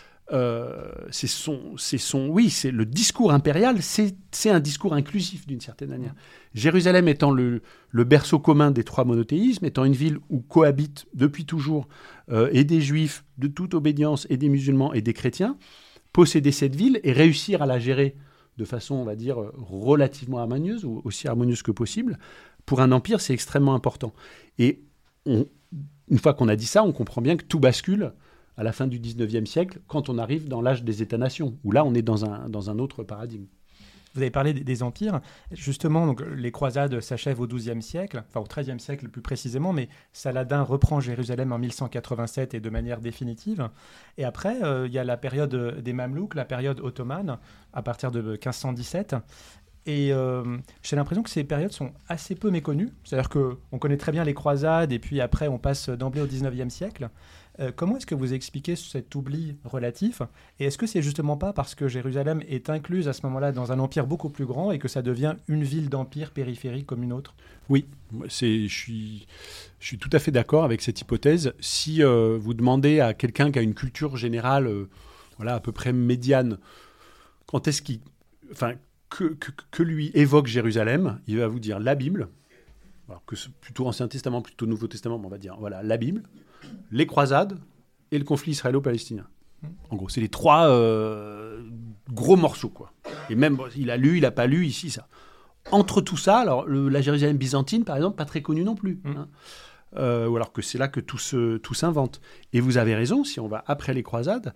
Euh, c'est son, c'est son, oui, c'est le discours impérial, c'est, c'est un discours inclusif d'une certaine manière. Jérusalem étant le, le berceau commun des trois monothéismes, étant une ville où cohabitent depuis toujours euh, et des juifs de toute obédience et des musulmans et des chrétiens, posséder cette ville et réussir à la gérer de façon, on va dire, relativement harmonieuse, ou aussi harmonieuse que possible, pour un empire, c'est extrêmement important. Et on, une fois qu'on a dit ça, on comprend bien que tout bascule à la fin du dix-neuvième siècle, quand on arrive dans l'âge des États-nations, où là, on est dans un, dans un autre paradigme. Vous avez parlé des, des empires. Justement, donc, les croisades s'achèvent au douzième siècle, enfin au treizième siècle plus précisément, mais Saladin reprend Jérusalem en mille cent quatre-vingt-sept et de manière définitive. Et après, il euh, y a la période des Mamelouks, la période ottomane, à partir de quinze cent dix-sept. Et euh, j'ai l'impression que ces périodes sont assez peu méconnues. C'est-à-dire qu'on connaît très bien les croisades, et puis après, on passe d'emblée au dix-neuvième siècle. Euh, comment est-ce que vous expliquez cet oubli relatif ? Et est-ce que c'est justement pas parce que Jérusalem est incluse à ce moment-là dans un empire beaucoup plus grand et que ça devient une ville d'empire périphérique comme une autre ? Oui, c'est, je, suis, je suis tout à fait d'accord avec cette hypothèse. Si euh, vous demandez à quelqu'un qui a une culture générale euh, voilà, à peu près médiane, quand est-ce qu'il... Enfin, que, que, que lui évoque Jérusalem, il va vous dire la Bible, alors que c'est plutôt Ancien Testament, plutôt Nouveau Testament, on va dire voilà, la Bible, les croisades et le conflit israélo-palestinien. En gros, c'est les trois euh, gros morceaux, quoi. Et même, il a lu, il n'a pas lu, ici, ça. Entre tout ça, alors, le, la Jérusalem byzantine, par exemple, pas très connue non plus. Mmh. Hein. Euh, ou alors que c'est là que tout, se, tout s'invente. Et vous avez raison, si on va après les croisades,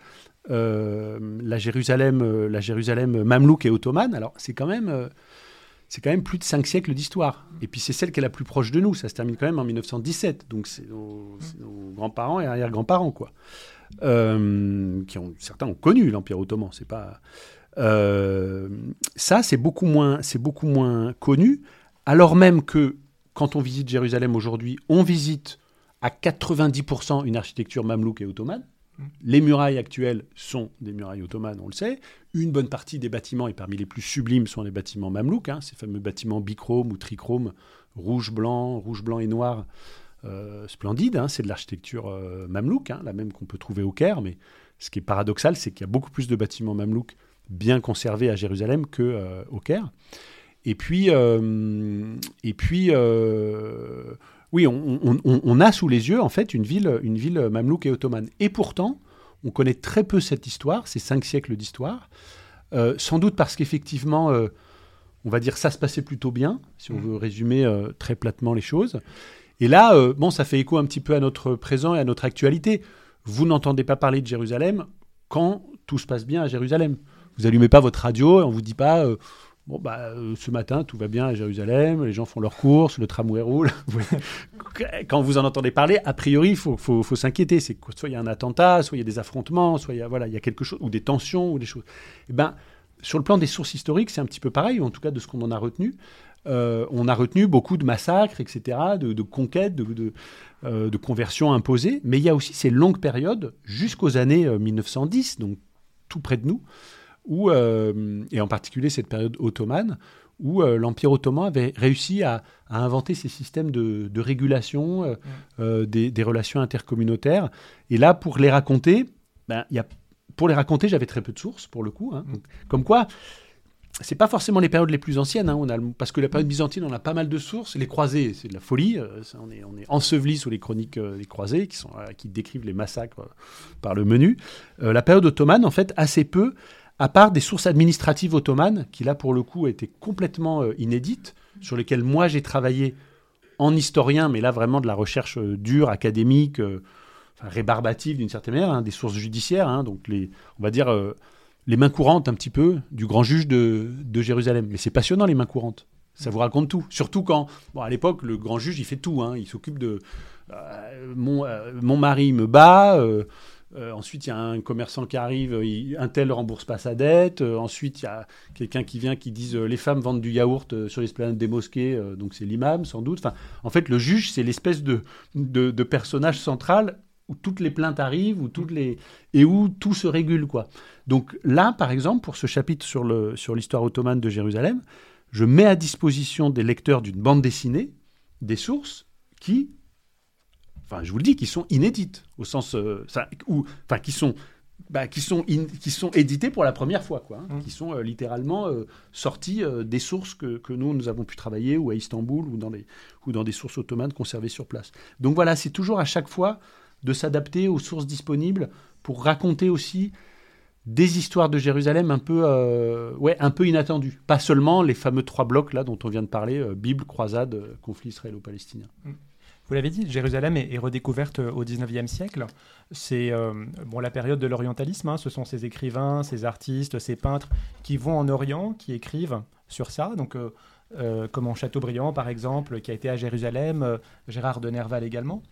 euh, la Jérusalem, la Jérusalem mamelouk et ottomane, alors c'est quand même... Euh, c'est quand même plus de cinq siècles d'histoire. Et puis c'est celle qui est la plus proche de nous. Ça se termine quand même en mille neuf cent dix-sept. Donc c'est nos, c'est nos grands-parents et arrière-grands-parents, quoi. Euh, qui ont, certains ont connu l'Empire ottoman. C'est pas, euh, ça, c'est beaucoup moins, c'est beaucoup moins connu. Alors même que quand on visite Jérusalem aujourd'hui, on visite à quatre-vingt-dix pour cent une architecture mamelouk et ottomane. Les murailles actuelles sont des murailles ottomanes, on le sait. Une bonne partie des bâtiments, et parmi les plus sublimes, sont les bâtiments mamelouks, hein, ces fameux bâtiments bichrome ou trichrome, rouge, blanc, rouge, blanc et noir, euh, splendides. Hein, c'est de l'architecture euh, mamelouk, hein, la même qu'on peut trouver au Caire. Mais ce qui est paradoxal, c'est qu'il y a beaucoup plus de bâtiments mamelouks bien conservés à Jérusalem qu'au euh, Caire. Et puis, euh, et puis euh, oui, on, on, on a sous les yeux, en fait, une ville, une ville mamelouk et ottomane. Et pourtant, on connaît très peu cette histoire, ces cinq siècles d'histoire. Euh, sans doute parce qu'effectivement, euh, on va dire ça se passait plutôt bien, si on veut résumer euh, très platement les choses. Et là, euh, bon, ça fait écho un petit peu à notre présent et à notre actualité. Vous n'entendez pas parler de Jérusalem quand tout se passe bien à Jérusalem. Vous n'allumez pas votre radio et on ne vous dit pas euh, « Bon, bah, euh, ce matin, tout va bien à Jérusalem, les gens font leurs courses, le tramway roule. » Quand vous en entendez parler, a priori, il faut, faut, faut s'inquiéter. C'est que soit il y a un attentat, soit il y a des affrontements, soit il y a, voilà, il y a quelque chose, ou des tensions, ou des choses. Eh ben, sur le plan des sources historiques, c'est un petit peu pareil, ou en tout cas de ce qu'on en a retenu. Euh, on a retenu beaucoup de massacres, et cetera, de, de conquêtes, de, de, euh, de conversions imposées. Mais il y a aussi ces longues périodes, jusqu'aux années euh, mille neuf cent dix, donc tout près de nous, où, euh, et en particulier cette période ottomane, où euh, l'Empire ottoman avait réussi à, à inventer ces systèmes de, de régulation euh, euh, des, des relations intercommunautaires. Et là, pour les raconter, ben, y a, pour les raconter, j'avais très peu de sources, pour le coup. Hein. Donc, comme quoi, c'est pas forcément les périodes les plus anciennes, hein. On a, parce que la période byzantine, on a pas mal de sources. Les croisés, c'est de la folie. Euh, ça, on, est, on est enseveli sous les chroniques euh, des croisés, qui, sont, euh, qui décrivent les massacres euh, par le menu. Euh, la période ottomane, en fait, assez peu, à part des sources administratives ottomanes, qui là, pour le coup, étaient complètement euh, inédites, sur lesquelles moi, j'ai travaillé en historien, mais là, vraiment de la recherche euh, dure, académique, euh, enfin, rébarbative d'une certaine manière, hein, des sources judiciaires, hein, donc les, on va dire euh, les mains courantes un petit peu du grand juge de, de Jérusalem. Mais c'est passionnant, les mains courantes. Ça vous raconte tout. Surtout quand, bon, à l'époque, le grand juge, il fait tout. Hein, il s'occupe de euh, mon, euh, mon mari me bat. Euh, Euh, ensuite, il y a un commerçant qui arrive, il, un tel ne rembourse pas sa dette. Euh, ensuite, il y a quelqu'un qui vient qui dit euh, les femmes vendent du yaourt euh, sur l'esplanade des mosquées, euh, donc c'est l'imam sans doute. Enfin, en fait, le juge, c'est l'espèce de, de, de personnage central où toutes les plaintes arrivent, où toutes les, et où tout se régule, quoi. Donc là, par exemple, pour ce chapitre sur, le, sur l'histoire ottomane de Jérusalem, je mets à disposition des lecteurs d'une bande dessinée des sources qui... Enfin, je vous le dis, qui sont inédites, au sens, euh, ça, ou, enfin, qui sont, bah, qui sont, in, qui sont éditées pour la première fois, quoi, hein, mmh. qui sont euh, littéralement euh, sorties euh, des sources que, que nous, nous avons pu travailler, ou à Istanbul, ou dans, les, ou dans des sources ottomanes conservées sur place. Donc voilà, c'est toujours à chaque fois de s'adapter aux sources disponibles pour raconter aussi des histoires de Jérusalem un peu, euh, ouais, un peu inattendues. Pas seulement les fameux trois blocs là dont on vient de parler, euh, Bible, croisade, euh, conflit israélo-palestinien. Mmh. Vous l'avez dit, Jérusalem est, est redécouverte au dix-neuvième siècle. C'est euh, bon, la période de l'orientalisme. Hein, ce sont ces écrivains, ces artistes, ces peintres qui vont en Orient, qui écrivent sur ça. Donc, euh, euh, comme en Chateaubriand, par exemple, qui a été à Jérusalem, euh, Gérard de Nerval également.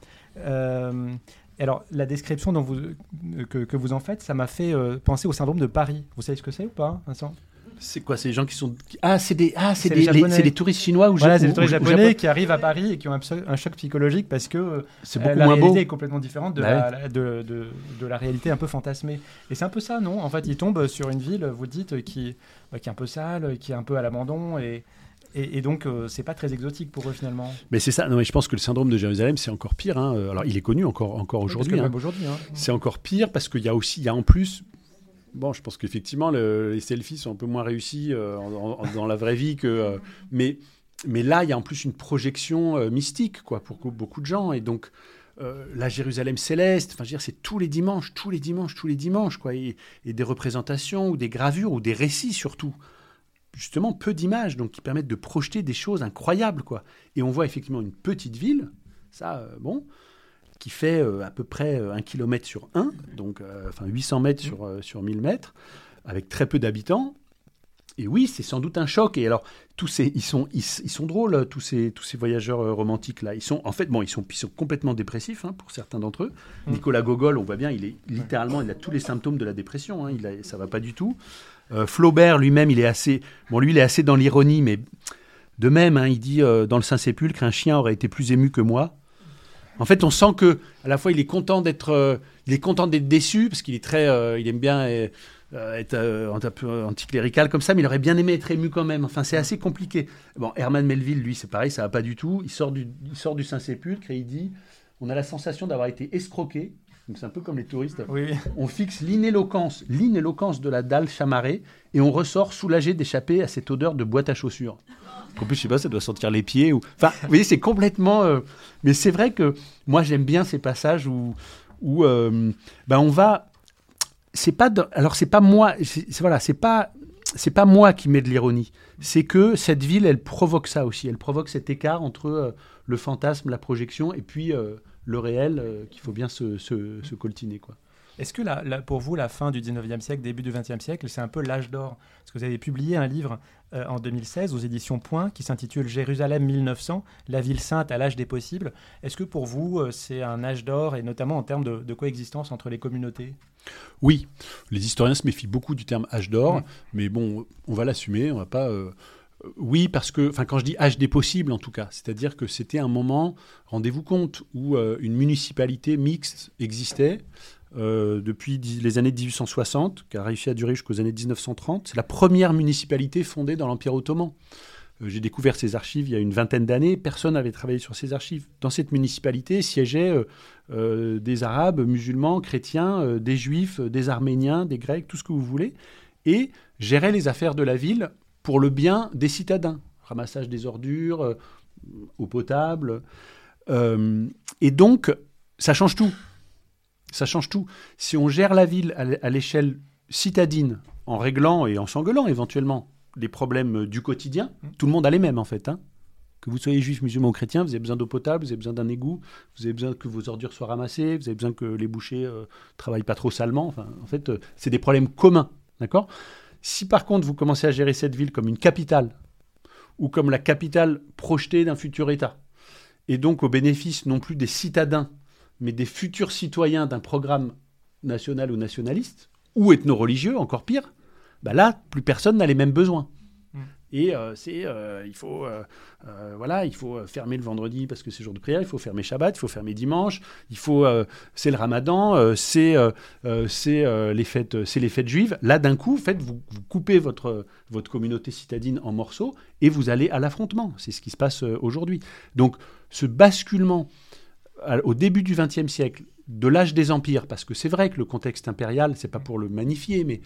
Euh, alors, la description dont vous, que, que vous en faites, ça m'a fait euh, penser au syndrome de Paris. Vous savez ce que c'est ou pas, Vincent ? C'est quoi, c'est les gens qui sont... Ah, c'est des, ah, c'est, c'est, des, les, c'est des touristes chinois ou Voilà, ja... c'est des touristes ou, japonais ou qui arrivent à Paris et qui ont un, un choc psychologique parce que c'est beaucoup euh, la moins réalité beau. est complètement différente de, bah la, ouais. de, de, de la réalité un peu fantasmée. Et c'est un peu ça, non ? En fait, ils tombent sur une ville, vous dites, qui, qui est un peu sale, qui est un peu à l'abandon et... Et, et donc, euh, c'est pas très exotique pour eux, finalement. Mais c'est ça. Non, mais je pense que le syndrome de Jérusalem, c'est encore pire. Hein. Alors, il est connu encore, encore aujourd'hui. Oui, hein. aujourd'hui hein. C'est encore pire parce qu'il y a aussi, il y a en plus... Bon, je pense qu'effectivement, le, les selfies sont un peu moins réussis euh, en, en, dans la vraie vie que... Euh, mais, mais là, il y a en plus une projection euh, mystique, quoi, pour beaucoup de gens. Et donc, euh, la Jérusalem céleste, enfin, je veux dire, c'est tous les dimanches, tous les dimanches, tous les dimanches, quoi. Et, et des représentations, ou des gravures, ou des récits, surtout. Justement, peu d'images, donc qui permettent de projeter des choses incroyables, quoi. Et on voit effectivement une petite ville, ça, euh, bon... qui fait euh, à peu près euh, un kilomètre sur un, donc euh, enfin huit cents mètres sur, euh, sur mille mètres, avec très peu d'habitants. Et oui, c'est sans doute un choc. Et alors, tous ces, ils, sont, ils, ils sont drôles, tous ces, tous ces voyageurs euh, romantiques-là. Ils sont, en fait, bon, ils sont, ils sont complètement dépressifs, hein, pour certains d'entre eux. Mmh. Nicolas Gogol, on voit bien, il est littéralement, il a tous les symptômes de la dépression. Hein, il a, ça ne va pas du tout. Euh, Flaubert, lui-même, il est assez... Bon, lui, il est assez dans l'ironie, mais de même, hein, il dit, euh, dans le Saint-Sépulcre, un chien aurait été plus ému que moi. En fait, on sent que à la fois il est content d'être, euh, il est content d'être déçu parce qu'il est très, euh, il aime bien euh, être euh, un peu anticlérical comme ça, mais il aurait bien aimé être ému quand même. Enfin, c'est assez compliqué. Bon, Herman Melville, lui, c'est pareil, ça va pas du tout. Il sort du, il sort du Saint-Sépulcre et il dit, on a la sensation d'avoir été escroqué. Donc c'est un peu comme les touristes. Oui. On fixe l'inéloquence, l'inéloquence de la dalle chamarrée et on ressort soulagé d'échapper à cette odeur de boîte à chaussures. En plus, je sais pas, ça doit sentir les pieds. Ou... Enfin, vous voyez, c'est complètement... Euh... Mais c'est vrai que moi, j'aime bien ces passages où, où euh, ben on va... C'est pas... De... Alors, c'est pas moi... C'est... Voilà, c'est pas... c'est pas moi qui mets de l'ironie, c'est que cette ville, elle provoque ça aussi. Elle provoque cet écart entre euh, le fantasme, la projection, et puis euh, le réel euh, qu'il faut bien se, se, se coltiner, quoi. Est-ce que la, la, pour vous, la fin du dix-neuvième siècle, début du vingtième siècle, c'est un peu l'âge d'or? Parce que vous avez publié un livre euh, en deux mille seize aux éditions Point qui s'intitule « Jérusalem mille neuf cents, la ville sainte à l'âge des possibles ». Est-ce que pour vous, euh, c'est un âge d'or, et notamment en termes de, de coexistence entre les communautés? Oui, les historiens se méfient beaucoup du terme âge d'or, Mmh. mais bon, on va l'assumer, on va pas... Euh... Oui, parce que, enfin, quand je dis âge des possibles, en tout cas, c'est-à-dire que c'était un moment, rendez-vous compte, où euh, une municipalité mixte existait euh, depuis les années dix-huit cent soixante, qui a réussi à durer jusqu'aux années dix-neuf cent trente. C'est la première municipalité fondée dans l'Empire ottoman. Euh, j'ai découvert ces archives il y a une vingtaine d'années. Personne n'avait travaillé sur ces archives. Dans cette municipalité siégeaient euh, euh, des Arabes, musulmans, chrétiens, euh, des Juifs, euh, des Arméniens, des Grecs, tout ce que vous voulez, et géraient les affaires de la ville pour le bien des citadins, ramassage des ordures, euh, eau potable. Euh, et donc, ça change tout. Ça change tout. Si on gère la ville à, à l'échelle citadine, en réglant et en s'engueulant éventuellement les problèmes du quotidien, tout le monde a les mêmes en fait. Hein. Que vous soyez juif, musulman ou chrétien, vous avez besoin d'eau potable, vous avez besoin d'un égout, vous avez besoin que vos ordures soient ramassées, vous avez besoin que les bouchers euh, travaillent pas trop salement. Enfin, en fait, euh, c'est des problèmes communs. D'accord ? Si par contre vous commencez à gérer cette ville comme une capitale, ou comme la capitale projetée d'un futur État, et donc au bénéfice non plus des citadins, mais des futurs citoyens d'un programme national ou nationaliste, ou ethno-religieux, encore pire, bah là, plus personne n'a les mêmes besoins. Mmh. Et euh, c'est, euh, il faut, euh, euh, voilà, il faut fermer le vendredi parce que c'est jour de prière, il faut fermer Shabbat, il faut fermer dimanche, il faut, euh, c'est le Ramadan, euh, c'est, euh, c'est euh, les fêtes, c'est les fêtes juives. Là, d'un coup, en fait, vous, vous coupez votre votre communauté citadine en morceaux et vous allez à l'affrontement. C'est ce qui se passe euh, aujourd'hui. Donc, ce basculement à, au début du vingtième siècle, de l'âge des empires, parce que c'est vrai que le contexte impérial, c'est pas pour le magnifier, mais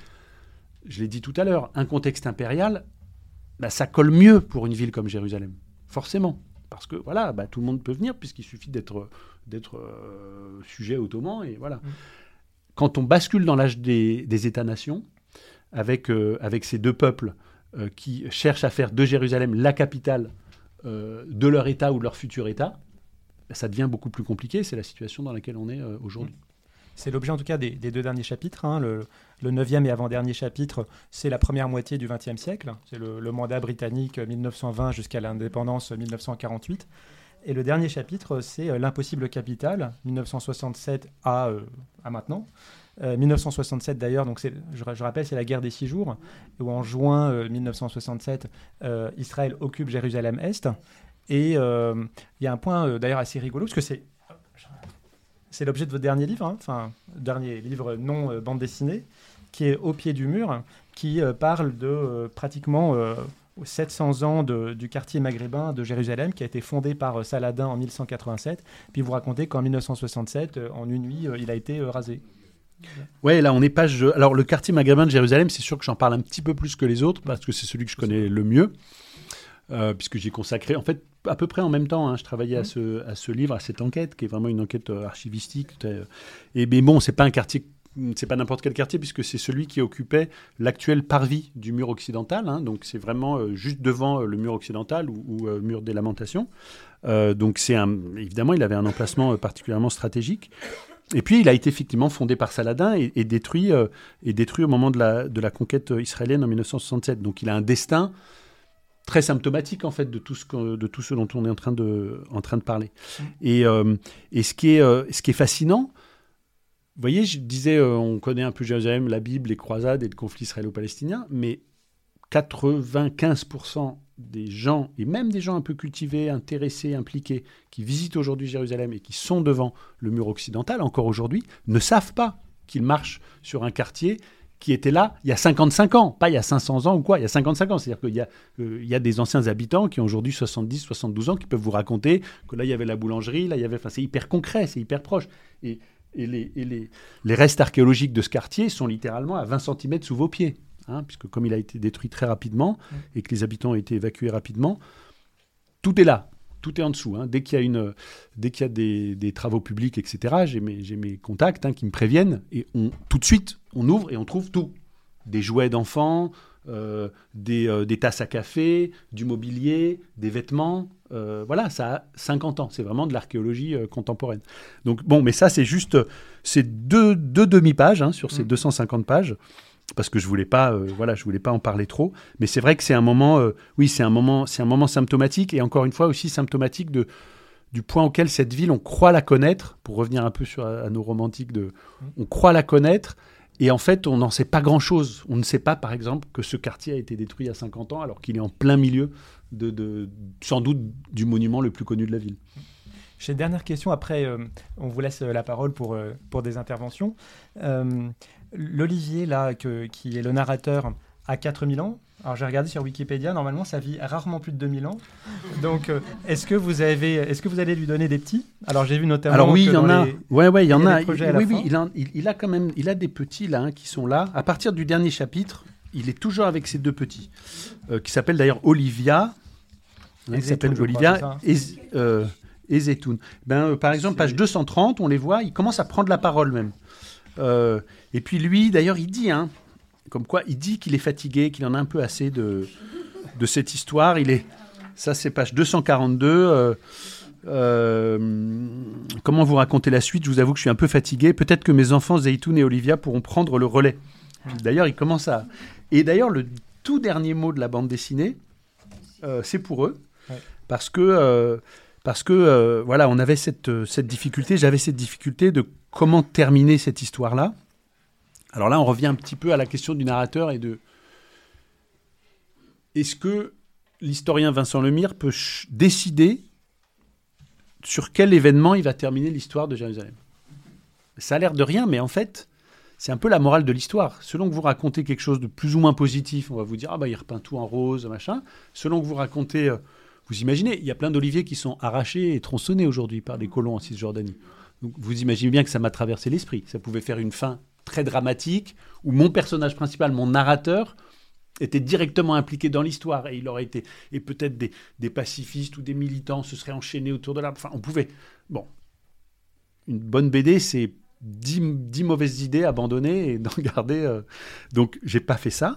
je l'ai dit tout à l'heure, un contexte impérial, bah, ça colle mieux pour une ville comme Jérusalem, forcément. Parce que voilà, bah, tout le monde peut venir puisqu'il suffit d'être, d'être euh, sujet ottoman. Et voilà. Mmh. Quand on bascule dans l'âge des, des États-nations, avec, euh, avec ces deux peuples euh, qui cherchent à faire de Jérusalem la capitale euh, de leur État ou de leur futur État, bah, ça devient beaucoup plus compliqué. C'est la situation dans laquelle on est euh, aujourd'hui. Mmh. C'est l'objet en tout cas des, des deux derniers chapitres. Hein. Le, le neuvième et avant-dernier chapitre, c'est la première moitié du vingtième siècle. C'est le, le mandat britannique mille neuf cent vingt jusqu'à l'indépendance mille neuf cent quarante-huit. Et le dernier chapitre, c'est l'impossible capitale, mille neuf cent soixante-sept à, euh, à maintenant. Euh, mille neuf cent soixante-sept d'ailleurs, donc c'est, je, je rappelle, c'est la guerre des six jours, où en juin euh, mille neuf cent soixante-sept, euh, Israël occupe Jérusalem-Est. Et il euh, y a un point euh, d'ailleurs assez rigolo, parce que c'est... C'est l'objet de votre dernier livre, hein, enfin, dernier livre non euh, bande dessinée, qui est Au pied du mur, qui euh, parle de euh, pratiquement euh, sept cents ans de, du quartier maghrébin de Jérusalem, qui a été fondé par euh, Saladin en mille cent quatre-vingt-sept. Puis vous racontez qu'en mille neuf cent soixante-sept, euh, en une nuit, euh, il a été euh, rasé. Ouais, là on est page. Alors le quartier maghrébin de Jérusalem, c'est sûr que j'en parle un petit peu plus que les autres parce que c'est celui que je connais le mieux, euh, puisque j'y ai consacré. En fait. À peu près en même temps, hein, je travaillais mmh. à, ce, à ce livre, à cette enquête, qui est vraiment une enquête euh, archivistique. Et mais bon, c'est pas un quartier, c'est pas n'importe quel quartier, puisque c'est celui qui occupait l'actuel parvis du mur occidental. Hein, donc c'est vraiment euh, juste devant euh, le mur occidental ou, ou euh, mur des Lamentations. Euh, donc c'est un, évidemment, il avait un emplacement euh, particulièrement stratégique. Et puis il a été effectivement fondé par Saladin et, et détruit, euh, et détruit au moment de la, de la conquête israélienne en mille neuf cent soixante-sept. Donc il a un destin très symptomatique en fait de tout ce que, de tout ce dont on est en train de en train de parler. Mmh. Et euh, et ce qui est euh, ce qui est fascinant, vous voyez, je disais euh, on connaît un peu Jérusalem, la Bible, les croisades et le conflit israélo-palestinien, mais quatre-vingt-quinze pour cent des gens et même des gens un peu cultivés, intéressés, impliqués, qui visitent aujourd'hui Jérusalem et qui sont devant le mur occidental encore aujourd'hui, ne savent pas qu'ils marchent sur un quartier qui était là il y a cinquante-cinq ans, pas il y a cinq cents ans ou quoi, il y a cinquante-cinq ans. C'est-à-dire qu'il y a, euh, il y a des anciens habitants qui ont aujourd'hui soixante-dix, soixante-douze ans qui peuvent vous raconter que là, il y avait la boulangerie, là, il y avait... Enfin, c'est hyper concret, c'est hyper proche. Et, et, les, et les, les restes archéologiques de ce quartier sont littéralement à vingt centimètres sous vos pieds. Hein, puisque comme il a été détruit très rapidement mmh. et que les habitants ont été évacués rapidement, tout est là. Tout est en dessous. Hein. Dès qu'il y a, une, dès qu'il y a des, des travaux publics, et cetera, j'ai mes, j'ai mes contacts hein, qui me préviennent et on, tout de suite, on ouvre et on trouve tout. Des jouets d'enfants, euh, des, euh, des tasses à café, du mobilier, des vêtements. Euh, voilà, ça a cinquante ans. C'est vraiment de l'archéologie euh, contemporaine. Donc bon, mais ça, c'est juste c'est deux, deux demi-pages hein, sur ces mmh. deux cent cinquante pages. Parce que je voulais pas, euh, voilà, je voulais pas en parler trop. Mais c'est vrai que c'est un moment, euh, oui, c'est un moment, c'est un moment symptomatique et encore une fois aussi symptomatique de du point auquel cette ville, on croit la connaître. Pour revenir un peu sur à, à nos romantiques, de, on croit la connaître et en fait, on n'en sait pas grand-chose. On ne sait pas, par exemple, que ce quartier a été détruit il y a cinquante ans, alors qu'il est en plein milieu de, de sans doute du monument le plus connu de la ville. J'ai une dernière question. Après, euh, on vous laisse la parole pour euh, pour des interventions. Euh, L'Olivier, là, que, qui est le narrateur, a quatre mille ans. Alors, j'ai regardé sur Wikipédia, normalement, ça vit rarement plus de deux mille ans. Donc, euh, est-ce que vous avez, est-ce que vous allez lui donner des petits ? Alors, j'ai vu notamment... Alors oui, il y en a. Les, ouais, ouais, il y en a. Il, oui, oui, il a, il, il a quand même, il a des petits, là, hein, qui sont là. À partir du dernier chapitre, il est toujours avec ses deux petits, euh, qui s'appellent d'ailleurs Olivia. Hein, qui s'appelle Olivia crois, et, euh, et Zetoun. Ben, euh, par exemple, page deux cent trente, on les voit, il commence à prendre la parole même. Euh, et puis lui, d'ailleurs, il dit, hein, comme quoi, il dit qu'il est fatigué, qu'il en a un peu assez de, de cette histoire. Il est, ça, c'est page deux cent quarante-deux. Euh, euh, comment vous raconter la suite ? Je vous avoue que je suis un peu fatigué. Peut-être que mes enfants, Zeytoun et Olivia, pourront prendre le relais. D'ailleurs, il commence à... Et d'ailleurs, le tout dernier mot de la bande dessinée, euh, c'est pour eux. Ouais. Parce que... Euh, Parce que, euh, voilà, on avait cette, euh, cette difficulté, j'avais cette difficulté de comment terminer cette histoire-là. Alors là, on revient un petit peu à la question du narrateur et de... Est-ce que l'historien Vincent Lemire peut ch- décider sur quel événement il va terminer l'histoire de Jérusalem ? Ça a l'air de rien, mais en fait, c'est un peu la morale de l'histoire. Selon que vous racontez quelque chose de plus ou moins positif, on va vous dire « Ah bah, il repeint tout en rose, machin ». Selon que vous racontez... Euh, Vous imaginez, il y a plein d'oliviers qui sont arrachés et tronçonnés aujourd'hui par des colons en Cisjordanie. Donc vous imaginez bien que ça m'a traversé l'esprit. Ça pouvait faire une fin très dramatique où mon personnage principal, mon narrateur, était directement impliqué dans l'histoire et il aurait été et peut-être des, des pacifistes ou des militants se seraient enchaînés autour de l'arbre. Enfin, on pouvait. Bon, une bonne B D, c'est dix, dix mauvaises idées abandonnées et d'en garder. Euh... Donc j'ai pas fait ça.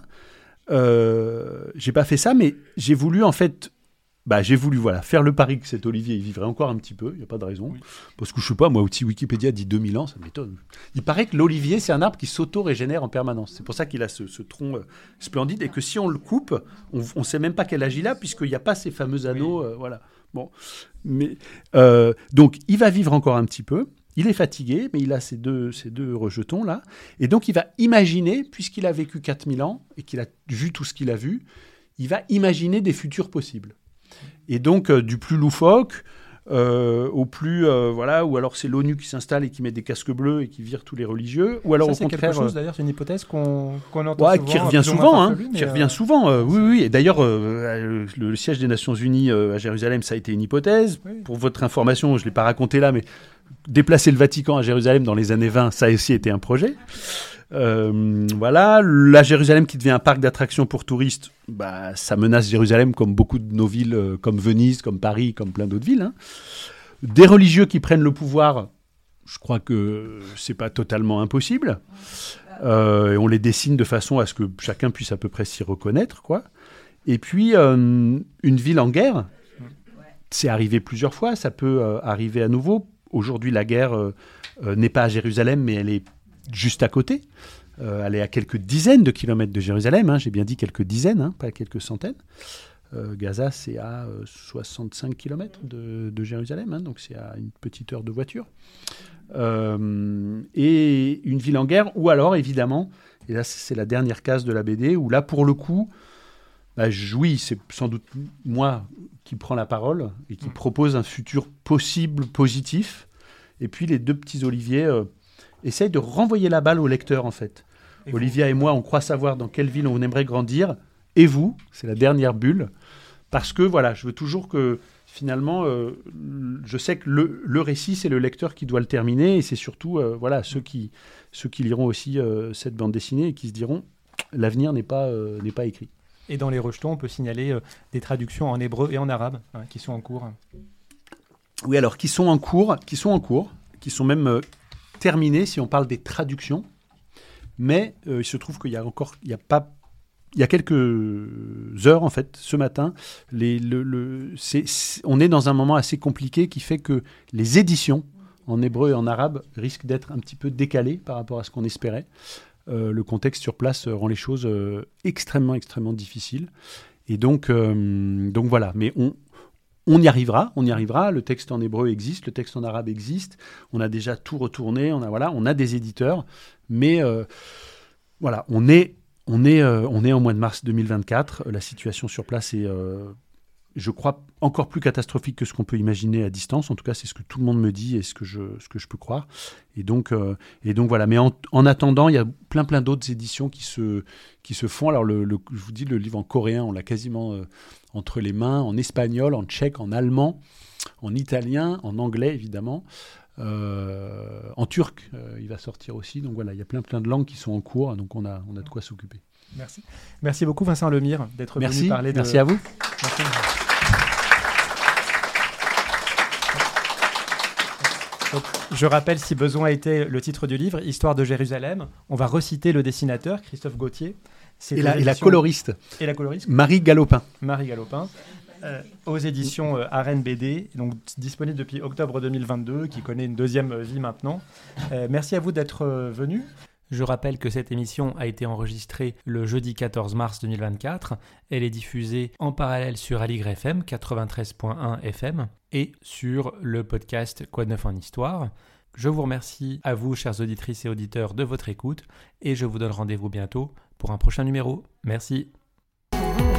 Euh, j'ai pas fait ça, mais j'ai voulu en fait. Bah, j'ai voulu voilà, faire le pari que cet Olivier il vivrait encore un petit peu, il n'y a pas de raison. Oui. Parce que je ne sais pas, moi, si Wikipédia dit deux mille ans, ça m'étonne. Il paraît que l'olivier, c'est un arbre qui s'auto-régénère en permanence. C'est pour ça qu'il a ce, ce tronc euh, splendide et que si on le coupe, on ne sait même pas quel âge il a, puisqu'il n'y a pas ces fameux anneaux. Oui. Euh, voilà. Bon. Mais, euh, donc, il va vivre encore un petit peu. Il est fatigué, mais il a ces deux, ces deux rejetons-là. Et donc, il va imaginer, puisqu'il a vécu quatre mille ans et qu'il a vu tout ce qu'il a vu, il va imaginer des futurs possibles. Et donc, euh, du plus loufoque euh, au plus... Euh, voilà, ou alors c'est l'ONU qui s'installe et qui met des casques bleus et qui vire tous les religieux. Ou alors, ça, au c'est contraire... quelque chose, d'ailleurs, c'est une hypothèse qu'on, qu'on entend ouais, souvent. Qui revient souvent, hein, qui revient euh... souvent. Euh, oui, oui. Et d'ailleurs, euh, le, le siège des Nations Unies euh, à Jérusalem, ça a été une hypothèse. Oui. Pour votre information, je ne l'ai pas raconté là, mais déplacer le Vatican à Jérusalem dans les années vingt, ça a aussi été un projet. Euh, voilà, la Jérusalem qui devient un parc d'attractions pour touristes, bah, ça menace Jérusalem comme beaucoup de nos villes, euh, comme Venise, comme Paris, comme plein d'autres villes. Hein. Des religieux qui prennent le pouvoir, je crois que c'est pas totalement impossible. Euh, et on les dessine de façon à ce que chacun puisse à peu près s'y reconnaître, quoi. Et puis, euh, une ville en guerre, c'est arrivé plusieurs fois, ça peut euh, arriver à nouveau. Aujourd'hui, la guerre euh, euh, n'est pas à Jérusalem, mais elle est juste à côté. Euh, elle est à quelques dizaines de kilomètres de Jérusalem. Hein, j'ai bien dit quelques dizaines, hein, pas quelques centaines. Euh, Gaza, c'est à euh, soixante-cinq kilomètres de, de Jérusalem, hein, donc c'est à une petite heure de voiture. Euh, et une ville en guerre, ou alors, évidemment, et là, c'est la dernière case de la B D, où là, pour le coup, bah, je, oui, c'est sans doute moi qui prends la parole et qui propose un futur possible, positif. Et puis, les deux petits Oliviers... Euh, essaye de renvoyer la balle au lecteur, en fait. Et Olivia vous, et moi, on croit savoir dans quelle ville on aimerait grandir. Et vous, c'est la dernière bulle. Parce que, voilà, je veux toujours que, finalement, euh, je sais que le, le récit, c'est le lecteur qui doit le terminer. Et c'est surtout, euh, voilà, ceux qui, ceux qui liront aussi euh, cette bande dessinée et qui se diront, l'avenir n'est pas, euh, n'est pas écrit. Et dans les rejetons, on peut signaler euh, des traductions en hébreu et en arabe hein, qui sont en cours. Oui, alors, qui sont en cours, qui sont en cours, qui sont même... Euh, terminé si on parle des traductions, mais euh, il se trouve qu'il y a encore, il n'y a pas il y a quelques heures, en fait, ce matin, les, le, le, c'est, c'est, on est dans un moment assez compliqué qui fait que les éditions en hébreu et en arabe risquent d'être un petit peu décalées par rapport à ce qu'on espérait. Euh, le contexte sur place rend les choses euh, extrêmement, extrêmement difficiles. Et donc, euh, donc voilà. Mais on, on y arrivera, on y arrivera. Le texte en hébreu existe, le texte en arabe existe. On a déjà tout retourné. On a, voilà, on a des éditeurs. Mais euh, voilà, on est, on, est, euh, on est en mois de mars deux mille vingt-quatre. La situation sur place est, euh, je crois, encore plus catastrophique que ce qu'on peut imaginer à distance. En tout cas, c'est ce que tout le monde me dit et ce que je, ce que je peux croire. Et donc, euh, et donc voilà. Mais en, en attendant, il y a plein, plein d'autres éditions qui se, qui se font. Alors, le, le, je vous dis, le livre en coréen, on l'a quasiment euh, entre les mains, en espagnol, en tchèque, en allemand, en italien, en anglais, évidemment. Euh, en turc, euh, il va sortir aussi. Donc voilà, il y a plein, plein de langues qui sont en cours. Donc on a, on a de quoi s'occuper. Merci. Merci beaucoup, Vincent Lemire, d'être Merci. venu parler de... Merci à vous. Merci. Donc, je rappelle, si besoin était, le titre du livre, Histoire de Jérusalem. On va reciter le dessinateur, Christophe Gauthier. C'est et, la, éditions... et la coloriste. Et la coloriste Marie Galopin. Marie Galopin. Euh, aux éditions euh, Arène B D, donc disponible depuis octobre deux mille vingt-deux, qui connaît une deuxième vie maintenant. Euh, merci à vous d'être euh, venus. Je rappelle que cette émission a été enregistrée le jeudi quatorze mars deux mille vingt-quatre. Elle est diffusée en parallèle sur Aligre F M quatre-vingt-treize point un F M et sur le podcast Quoi de neuf en histoire. Je vous remercie à vous, chères auditrices et auditeurs, de votre écoute et je vous donne rendez-vous bientôt pour un prochain numéro. Merci.